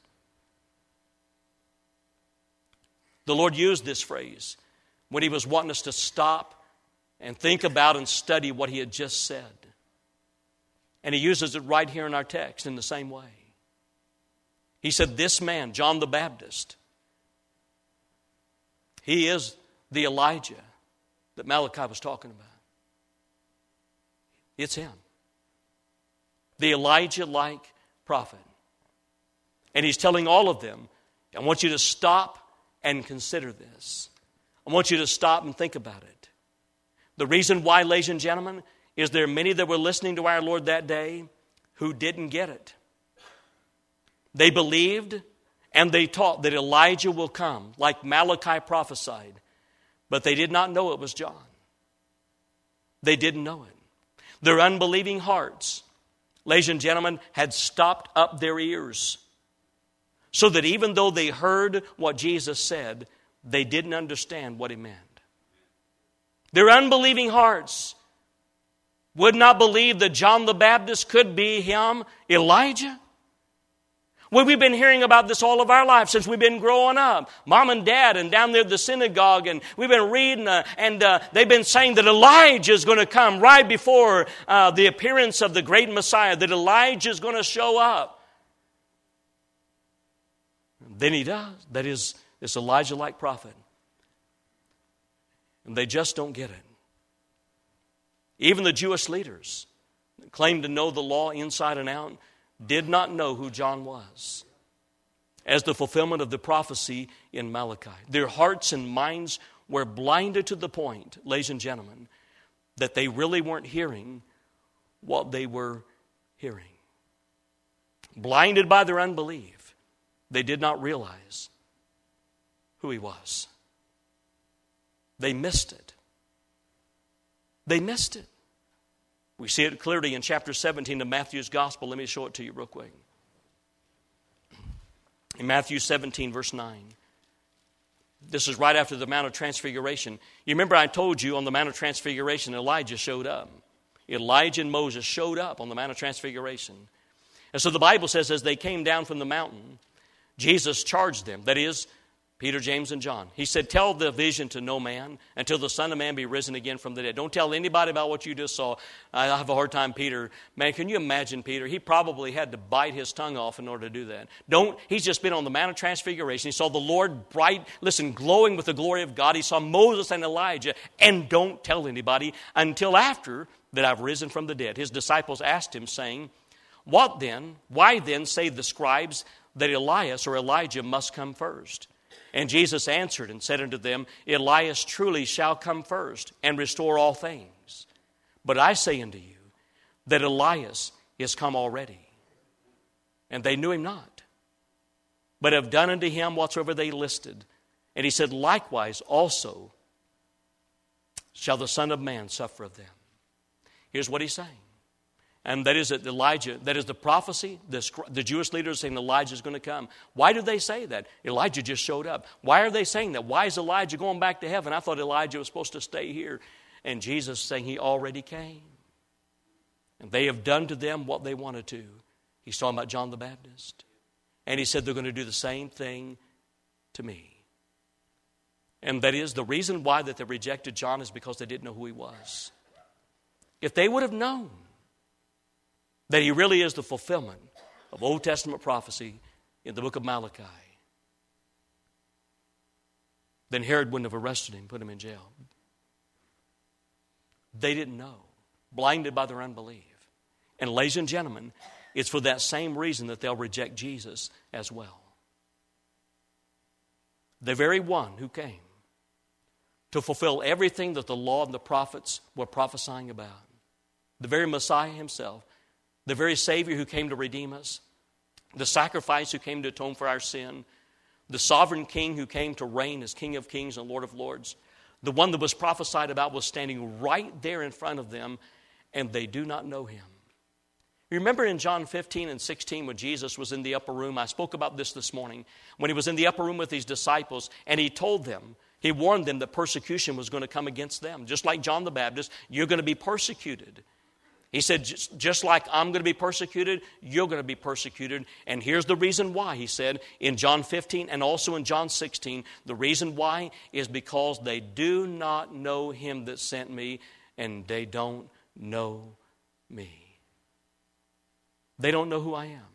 The Lord used this phrase when He was wanting us to stop and think about and study what He had just said. And He uses it right here in our text in the same way. He said, this man, John the Baptist, he is the Elijah that Malachi was talking about. It's him. The Elijah-like prophet. And he's telling all of them, I want you to stop and consider this. I want you to stop and think about it. The reason why, ladies and gentlemen, is there are many that were listening to our Lord that day who didn't get it. They believed and they taught that Elijah will come, like Malachi prophesied, but they did not know it was John. They didn't know it. Their unbelieving hearts, ladies and gentlemen, had stopped up their ears. so that even though they heard what Jesus said, they didn't understand what He meant. Their unbelieving hearts would not believe that John the Baptist could be him, Elijah. Well, we've been hearing about this all of our lives since we've been growing up. Mom and Dad and down there at the synagogue, and we've been reading, uh, and uh, they've been saying that Elijah is going to come right before uh, the appearance of the great Messiah, that Elijah is going to show up. Then he does. That is this Elijah-like prophet. And they just don't get it. Even the Jewish leaders that claimed to know the law inside and out did not know who John was as the fulfillment of the prophecy in Malachi. Their hearts and minds were blinded to the point, ladies and gentlemen, that they really weren't hearing what they were hearing. Blinded by their unbelief, they did not realize who He was. They missed it. They missed it. We see it clearly in chapter seventeen of Matthew's Gospel. Let me show it to you real quick. In Matthew seventeen, verse nine. This is right after the Mount of Transfiguration. You remember I told you on the Mount of Transfiguration, Elijah showed up. Elijah and Moses showed up on the Mount of Transfiguration. And so the Bible says as they came down from the mountain, Jesus charged them. That is, Peter, James, and John. He said, tell the vision to no man until the Son of Man be risen again from the dead. Don't tell anybody about what you just saw. I have a hard time, Peter. Man, can you imagine Peter? He probably had to bite his tongue off in order to do that. Don't. He's just been on the Mount of Transfiguration. He saw the Lord bright, listen, glowing with the glory of God. He saw Moses and Elijah. And don't tell anybody until after that I've risen from the dead. His disciples asked him, saying, what then? Why then say the scribes that Elias or Elijah must come first? And Jesus answered and said unto them, Elias truly shall come first and restore all things. But I say unto you that Elias is come already. And they knew him not, but have done unto him whatsoever they listed. And he said, likewise also shall the Son of Man suffer of them. Here's what he's saying. And that is that Elijah, that is the prophecy, the, the Jewish leaders saying Elijah is going to come. Why do they say that? Elijah just showed up. Why are they saying that? Why is Elijah going back to heaven? I thought Elijah was supposed to stay here. And Jesus saying He already came. And they have done to them what they wanted to. He's talking about John the Baptist. And He said they're going to do the same thing to me. And that is the reason why that they rejected John is because they didn't know who he was. If they would have known that he really is the fulfillment of Old Testament prophecy in the book of Malachi, then Herod wouldn't have arrested him, put him in jail. They didn't know, blinded by their unbelief. And ladies and gentlemen, it's for that same reason that they'll reject Jesus as well. The very one who came to fulfill everything that the law and the prophets were prophesying about. The very Messiah himself, the very Savior who came to redeem us, the sacrifice who came to atone for our sin, the sovereign King who came to reign as King of Kings and Lord of Lords, the one that was prophesied about was standing right there in front of them, and they do not know him. Remember in John fifteen and sixteen when Jesus was in the upper room, I spoke about this this morning, when he was in the upper room with his disciples, and he told them, he warned them that persecution was going to come against them. Just like John the Baptist, you're going to be persecuted. He said, just, just like I'm going to be persecuted, you're going to be persecuted. And here's the reason why, he said, in John fifteen and also in John sixteen. The reason why is because they do not know him that sent me, and they don't know me. They don't know who I am.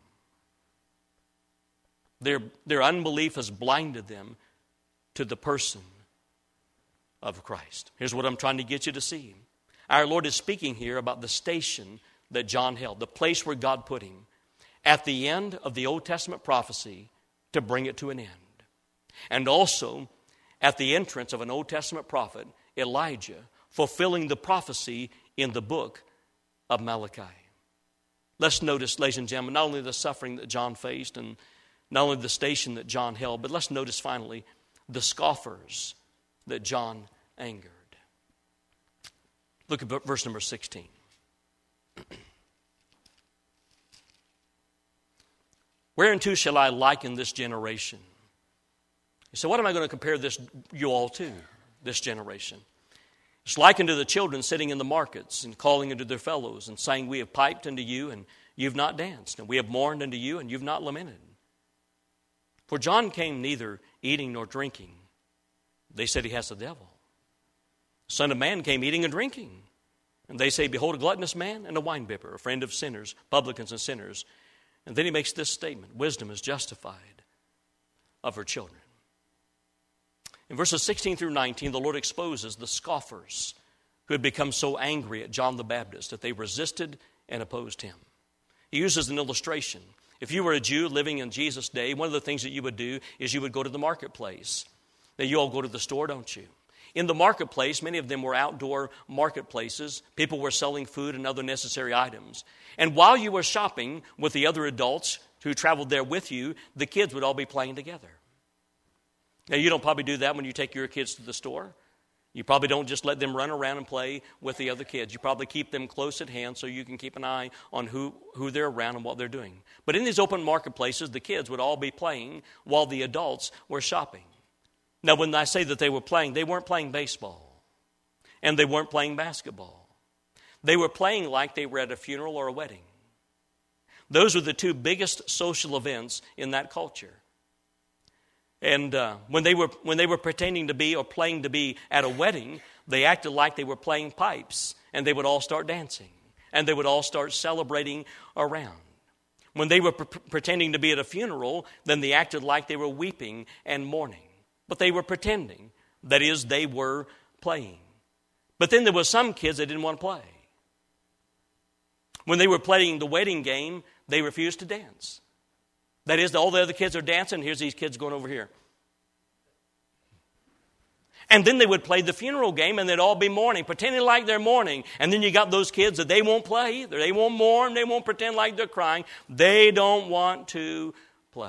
Their, their unbelief has blinded them to the person of Christ. Here's what I'm trying to get you to see. Our Lord is speaking here about the station that John held, the place where God put him, at the end of the Old Testament prophecy to bring it to an end. And also at the entrance of an Old Testament prophet, Elijah, fulfilling the prophecy in the book of Malachi. Let's notice, ladies and gentlemen, not only the suffering that John faced and not only the station that John held, but let's notice finally the scoffers that John angered. Look at verse number sixteen. Whereunto shall I liken this generation? So what am I going to compare this you all to, this generation? It's likened to the children sitting in the markets and calling unto their fellows and saying, we have piped unto you and you've not danced, and we have mourned unto you and you've not lamented. For John came neither eating nor drinking. They said he has the devil. The Son of Man came eating and drinking. And they say, behold, a gluttonous man and a winebibber, a friend of sinners, publicans and sinners. And then he makes this statement, wisdom is justified of her children. In verses sixteen through nineteen, the Lord exposes the scoffers who had become so angry at John the Baptist that they resisted and opposed him. He uses an illustration. If you were a Jew living in Jesus' day, one of the things that you would do is you would go to the marketplace. Now, you all go to the store, don't you? In the marketplace, many of them were outdoor marketplaces. People were selling food and other necessary items. And while you were shopping with the other adults who traveled there with you, the kids would all be playing together. Now, you don't probably do that when you take your kids to the store. You probably don't just let them run around and play with the other kids. You probably keep them close at hand so you can keep an eye on who, who they're around and what they're doing. But in these open marketplaces, the kids would all be playing while the adults were shopping. Now, when I say that they were playing, they weren't playing baseball, and they weren't playing basketball. They were playing like they were at a funeral or a wedding. Those were the two biggest social events in that culture. And uh, when they were when they were pretending to be or playing to be at a wedding, they acted like they were playing pipes, and they would all start dancing, and they would all start celebrating around. When they were pre- pretending to be at a funeral, then they acted like they were weeping and mourning. But they were pretending. That is, they were playing. But then there were some kids that didn't want to play. When they were playing the wedding game, they refused to dance. That is, all the other kids are dancing. Here's these kids going over here. And then they would play the funeral game, and they'd all be mourning, pretending like they're mourning. And then you got those kids that they won't play either. They won't mourn. They won't pretend like they're crying. They don't want to play.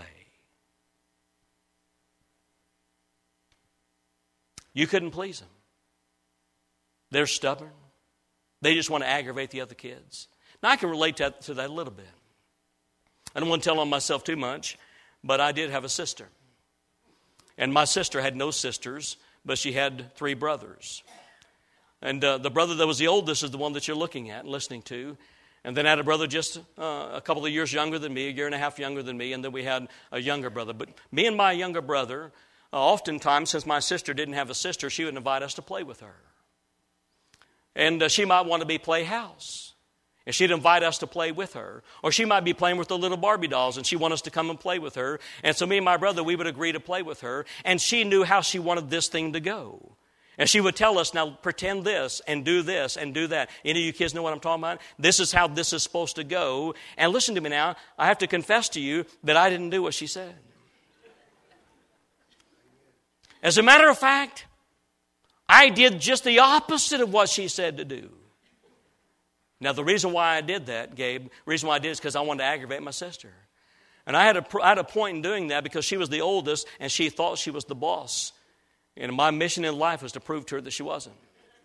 You couldn't please them. They're stubborn. They just want to aggravate the other kids. Now, I can relate to that, to that a little bit. I don't want to tell on myself too much, but I did have a sister. And my sister had no sisters, but she had three brothers. And uh, the brother that was the oldest is the one that you're looking at and listening to. And then I had a brother just uh, a couple of years younger than me, a year and a half younger than me, and then we had a younger brother. But me and my younger brother, Uh, oftentimes, since my sister didn't have a sister, she would invite us to play with her. And uh, she might want to be play house. And she'd invite us to play with her. Or she might be playing with the little Barbie dolls, and she wanted us to come and play with her. And so me and my brother, we would agree to play with her. And she knew how she wanted this thing to go. And she would tell us, now pretend this, and do this, and do that. Any of you kids know what I'm talking about? This is how this is supposed to go. And listen to me now, I have to confess to you that I didn't do what she said. As a matter of fact, I did just the opposite of what she said to do. Now, the reason why I did that, Gabe, the reason why I did it is because I wanted to aggravate my sister. And I had, a, I had a point in doing that because she was the oldest and she thought she was the boss. And my mission in life was to prove to her that she wasn't.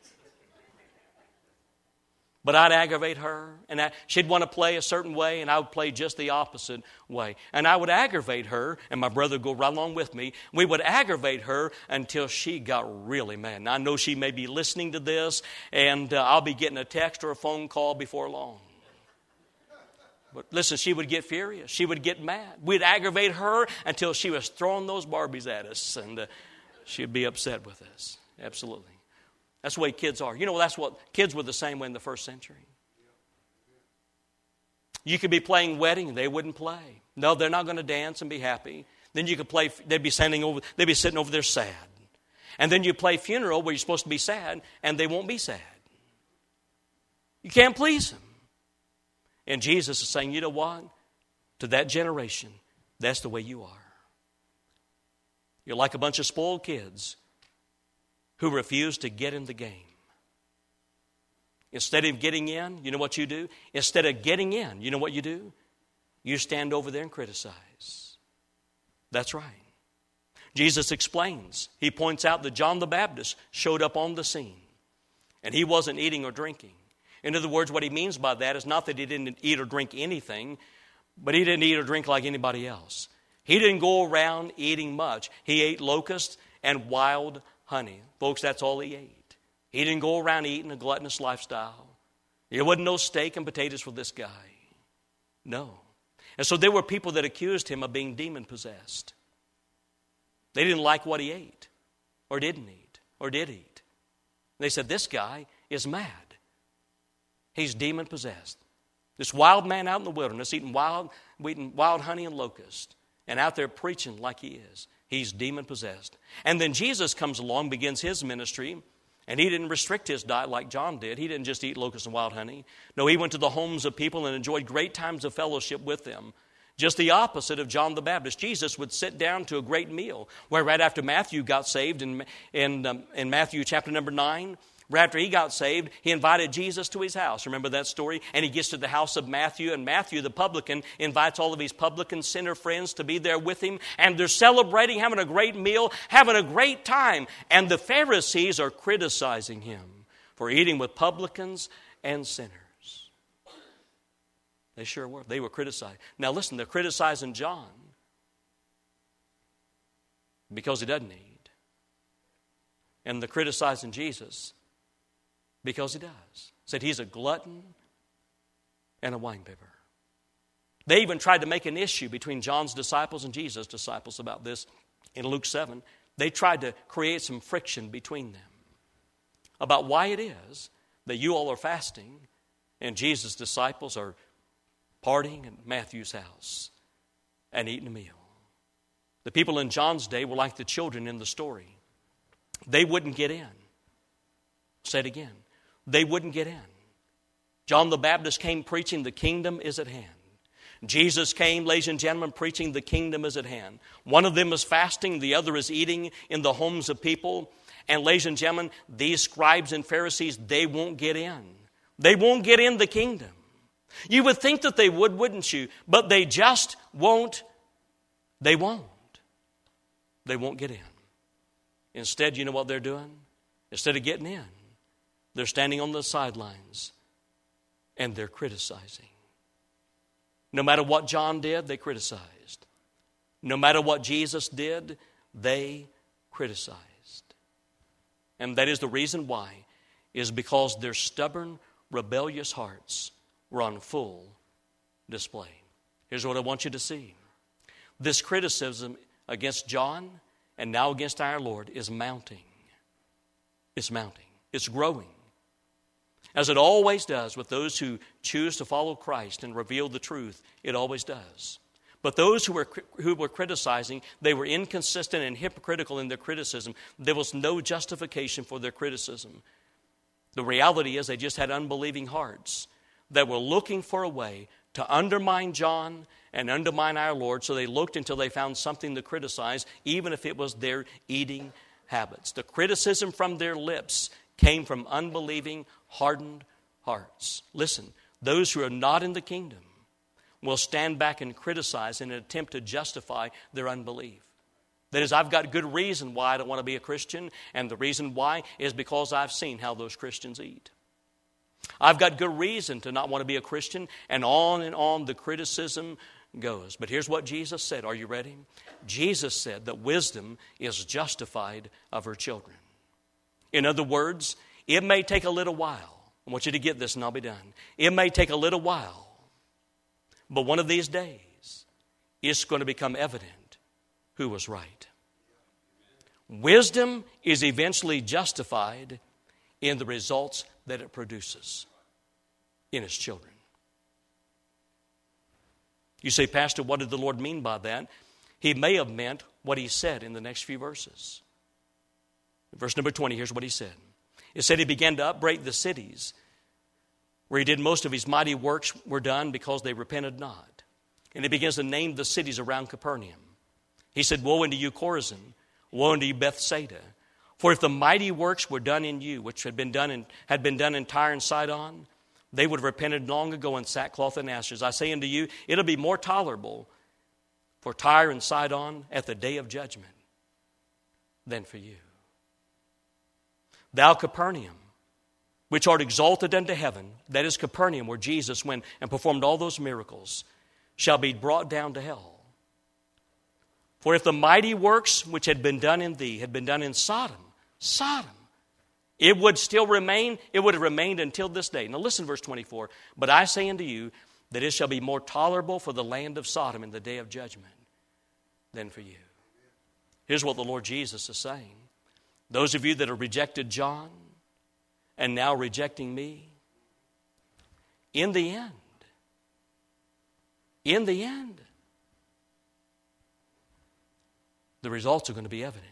But I'd aggravate her, and I, she'd want to play a certain way, and I would play just the opposite way. And I would aggravate her, and my brother would go right along with me. We would aggravate her until she got really mad. Now, I know she may be listening to this, and uh, I'll be getting a text or a phone call before long. But listen, she would get furious. She would get mad. We'd aggravate her until she was throwing those Barbies at us, and uh, she'd be upset with us. Absolutely. That's the way kids are. You know, that's what kids were the same way in the first century. You could be playing wedding and they wouldn't play. No, they're not going to dance and be happy. Then you could play, they'd be standing over, they'd be sitting over there sad. And then you play funeral where you're supposed to be sad and they won't be sad. You can't please them. And Jesus is saying, you know what? To that generation, that's the way you are. You're like a bunch of spoiled kids who refuse to get in the game. Instead of getting in, you know what you do? Instead of getting in, you know what you do? You stand over there and criticize. That's right. Jesus explains. He points out that John the Baptist showed up on the scene. And he wasn't eating or drinking. In other words, what he means by that is not that he didn't eat or drink anything, But he didn't eat or drink like anybody else. He didn't go around eating much. He ate locusts and wild honey. Folks, that's all he ate. He didn't go around eating a gluttonous lifestyle. There wasn't no steak and potatoes for this guy. No. And so there were people that accused him of being demon-possessed. They didn't like what he ate or didn't eat or did eat. They said, this guy is mad. He's demon-possessed. This wild man out in the wilderness eating wild, eating wild honey and locust and out there preaching like he is. He's demon-possessed. And then Jesus comes along, begins his ministry, and he didn't restrict his diet like John did. He didn't just eat locusts and wild honey. No, he went to the homes of people and enjoyed great times of fellowship with them. Just the opposite of John the Baptist. Jesus would sit down to a great meal, where right after Matthew got saved, in, in, um, in Matthew chapter number nine, right after he got saved, he invited Jesus to his house. Remember that story? And he gets to the house of Matthew, and Matthew, the publican, invites all of his publican sinner friends to be there with him. And they're celebrating, having a great meal, having a great time. And the Pharisees are criticizing him for eating with publicans and sinners. They sure were. They were criticized. Now listen, they're criticizing John because he doesn't eat. And they're criticizing Jesus because he does. Said he's a glutton and a winebibber. They even tried to make an issue between John's disciples and Jesus' disciples about this in Luke seven. They tried to create some friction between them about why it is that you all are fasting and Jesus' disciples are partying at Matthew's house and eating a meal. The people in John's day were like the children in the story. They wouldn't get in. Say it again. They wouldn't get in. John the Baptist came preaching the kingdom is at hand. Jesus came, ladies and gentlemen, preaching the kingdom is at hand. One of them is fasting, the other is eating in the homes of people. And ladies and gentlemen, these scribes and Pharisees, they won't get in. They won't get in the kingdom. You would think that they would, wouldn't you? But they just won't. They won't. They won't get in. Instead, you know what they're doing? Instead of getting in, they're standing on the sidelines and they're criticizing. No matter what John did, they criticized. No matter what Jesus did, they criticized. And that is the reason why, is because their stubborn, rebellious hearts were on full display. Here's what I want you to see. This criticism against John and now against our Lord is mounting. It's mounting. It's growing. As it always does with those who choose to follow Christ and reveal the truth, it always does. But those who were who were criticizing, they were inconsistent and hypocritical in their criticism. There was no justification for their criticism. The reality is they just had unbelieving hearts that were looking for a way to undermine John and undermine our Lord, so they looked until they found something to criticize, even if it was their eating habits. The criticism from their lips came from unbelieving, hardened hearts. Listen, those who are not in the kingdom will stand back and criticize in an attempt to justify their unbelief. That is, I've got good reason why I don't want to be a Christian, and the reason why is because I've seen how those Christians eat. I've got good reason to not want to be a Christian, and on and on the criticism goes. But here's what Jesus said. Are you ready? Jesus said that wisdom is justified of her children. In other words, it may take a little while. I want you to get this and I'll be done. It may take a little while, but one of these days, it's going to become evident who was right. Wisdom is eventually justified in the results that it produces in its children. You say, Pastor, what did the Lord mean by that? He may have meant what he said in the next few verses. Verse number twenty, here's what he said. It said he began to upbraid the cities where he did most of his mighty works were done because they repented not. And he begins to name the cities around Capernaum. He said, woe unto you, Chorazin, woe unto you, Bethsaida. For if the mighty works were done in you, which had been done in, had been done in Tyre and Sidon, they would have repented long ago in sackcloth and ashes. I say unto you, it'll be more tolerable for Tyre and Sidon at the day of judgment than for you. Thou Capernaum, which art exalted unto heaven, that is Capernaum where Jesus went and performed all those miracles, shall be brought down to hell. For if the mighty works which had been done in thee had been done in Sodom, Sodom, it would still remain, it would have remained until this day. Now listen, verse twenty-four. But I say unto you that it shall be more tolerable for the land of Sodom in the day of judgment than for you. Here's what the Lord Jesus is saying. Those of you that have rejected John and now rejecting me, in the end, in the end, the results are going to be evident.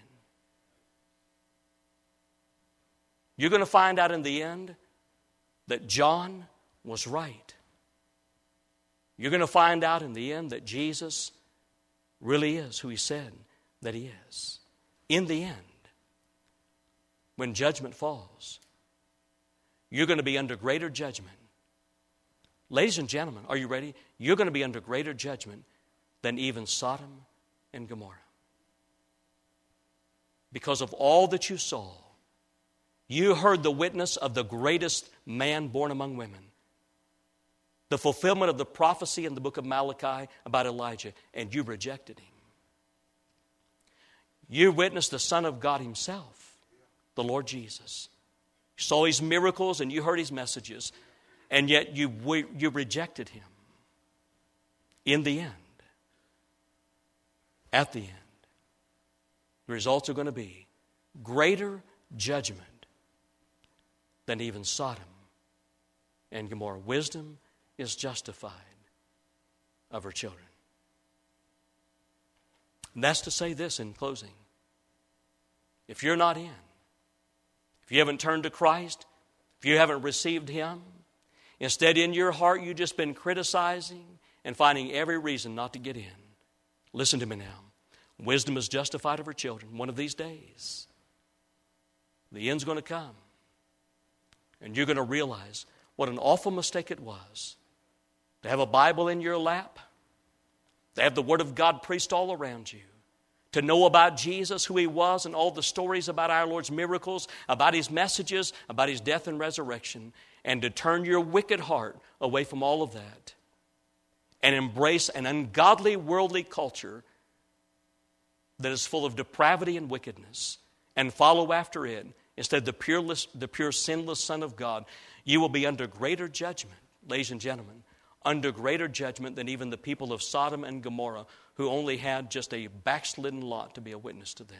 You're going to find out in the end that John was right. You're going to find out in the end that Jesus really is who he said that he is. In the end, when judgment falls, you're going to be under greater judgment. Ladies and gentlemen, are you ready? You're going to be under greater judgment than even Sodom and Gomorrah. Because of all that you saw, you heard the witness of the greatest man born among women. The fulfillment of the prophecy in the book of Malachi about Elijah, and you rejected him. You witnessed the Son of God himself, the Lord Jesus. You saw his miracles and you heard his messages, and yet you, you rejected him. In the end, at the end, the results are going to be greater judgment than even Sodom and Gomorrah. Wisdom is justified of her children. And that's to say this in closing. If you're not in, if you haven't turned to Christ, if you haven't received him, instead in your heart you've just been criticizing and finding every reason not to get in, listen to me now. Wisdom is justified of her children. One of these days, the end's going to come. And you're going to realize what an awful mistake it was to have a Bible in your lap, to have the Word of God preached all around you, to know about Jesus, who he was, and all the stories about our Lord's miracles, about his messages, about his death and resurrection, and to turn your wicked heart away from all of that and embrace an ungodly worldly culture that is full of depravity and wickedness and follow after it instead of the pure, the pure sinless Son of God, you will be under greater judgment, ladies and gentlemen, under greater judgment than even the people of Sodom and Gomorrah, who only had just a backslidden lot to be a witness to them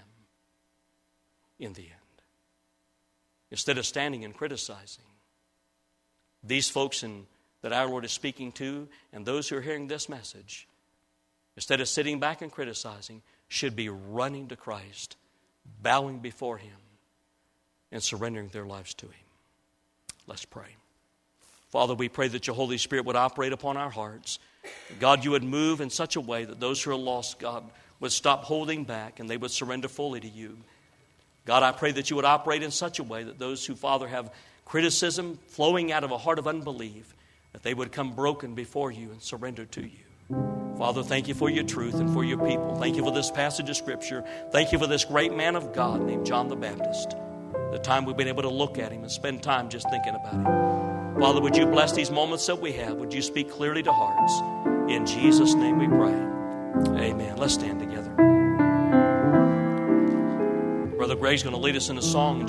in the end. Instead of standing and criticizing, these folks in, that our Lord is speaking to and those who are hearing this message, instead of sitting back and criticizing, should be running to Christ, bowing before him, and surrendering their lives to him. Let's pray. Father, we pray that your Holy Spirit would operate upon our hearts. God, you would move in such a way that those who are lost, God, would stop holding back and they would surrender fully to you. God, I pray that you would operate in such a way that those who, Father, have criticism flowing out of a heart of unbelief, that they would come broken before you and surrender to you. Father, thank you for your truth and for your people. Thank you for this passage of Scripture. Thank you for this great man of God named John the Baptist. The time we've been able to look at him and spend time just thinking about him. Father, would you bless these moments that we have? Would you speak clearly to hearts? In Jesus' name we pray. Amen. Let's stand together. Brother Greg's going to lead us in a song.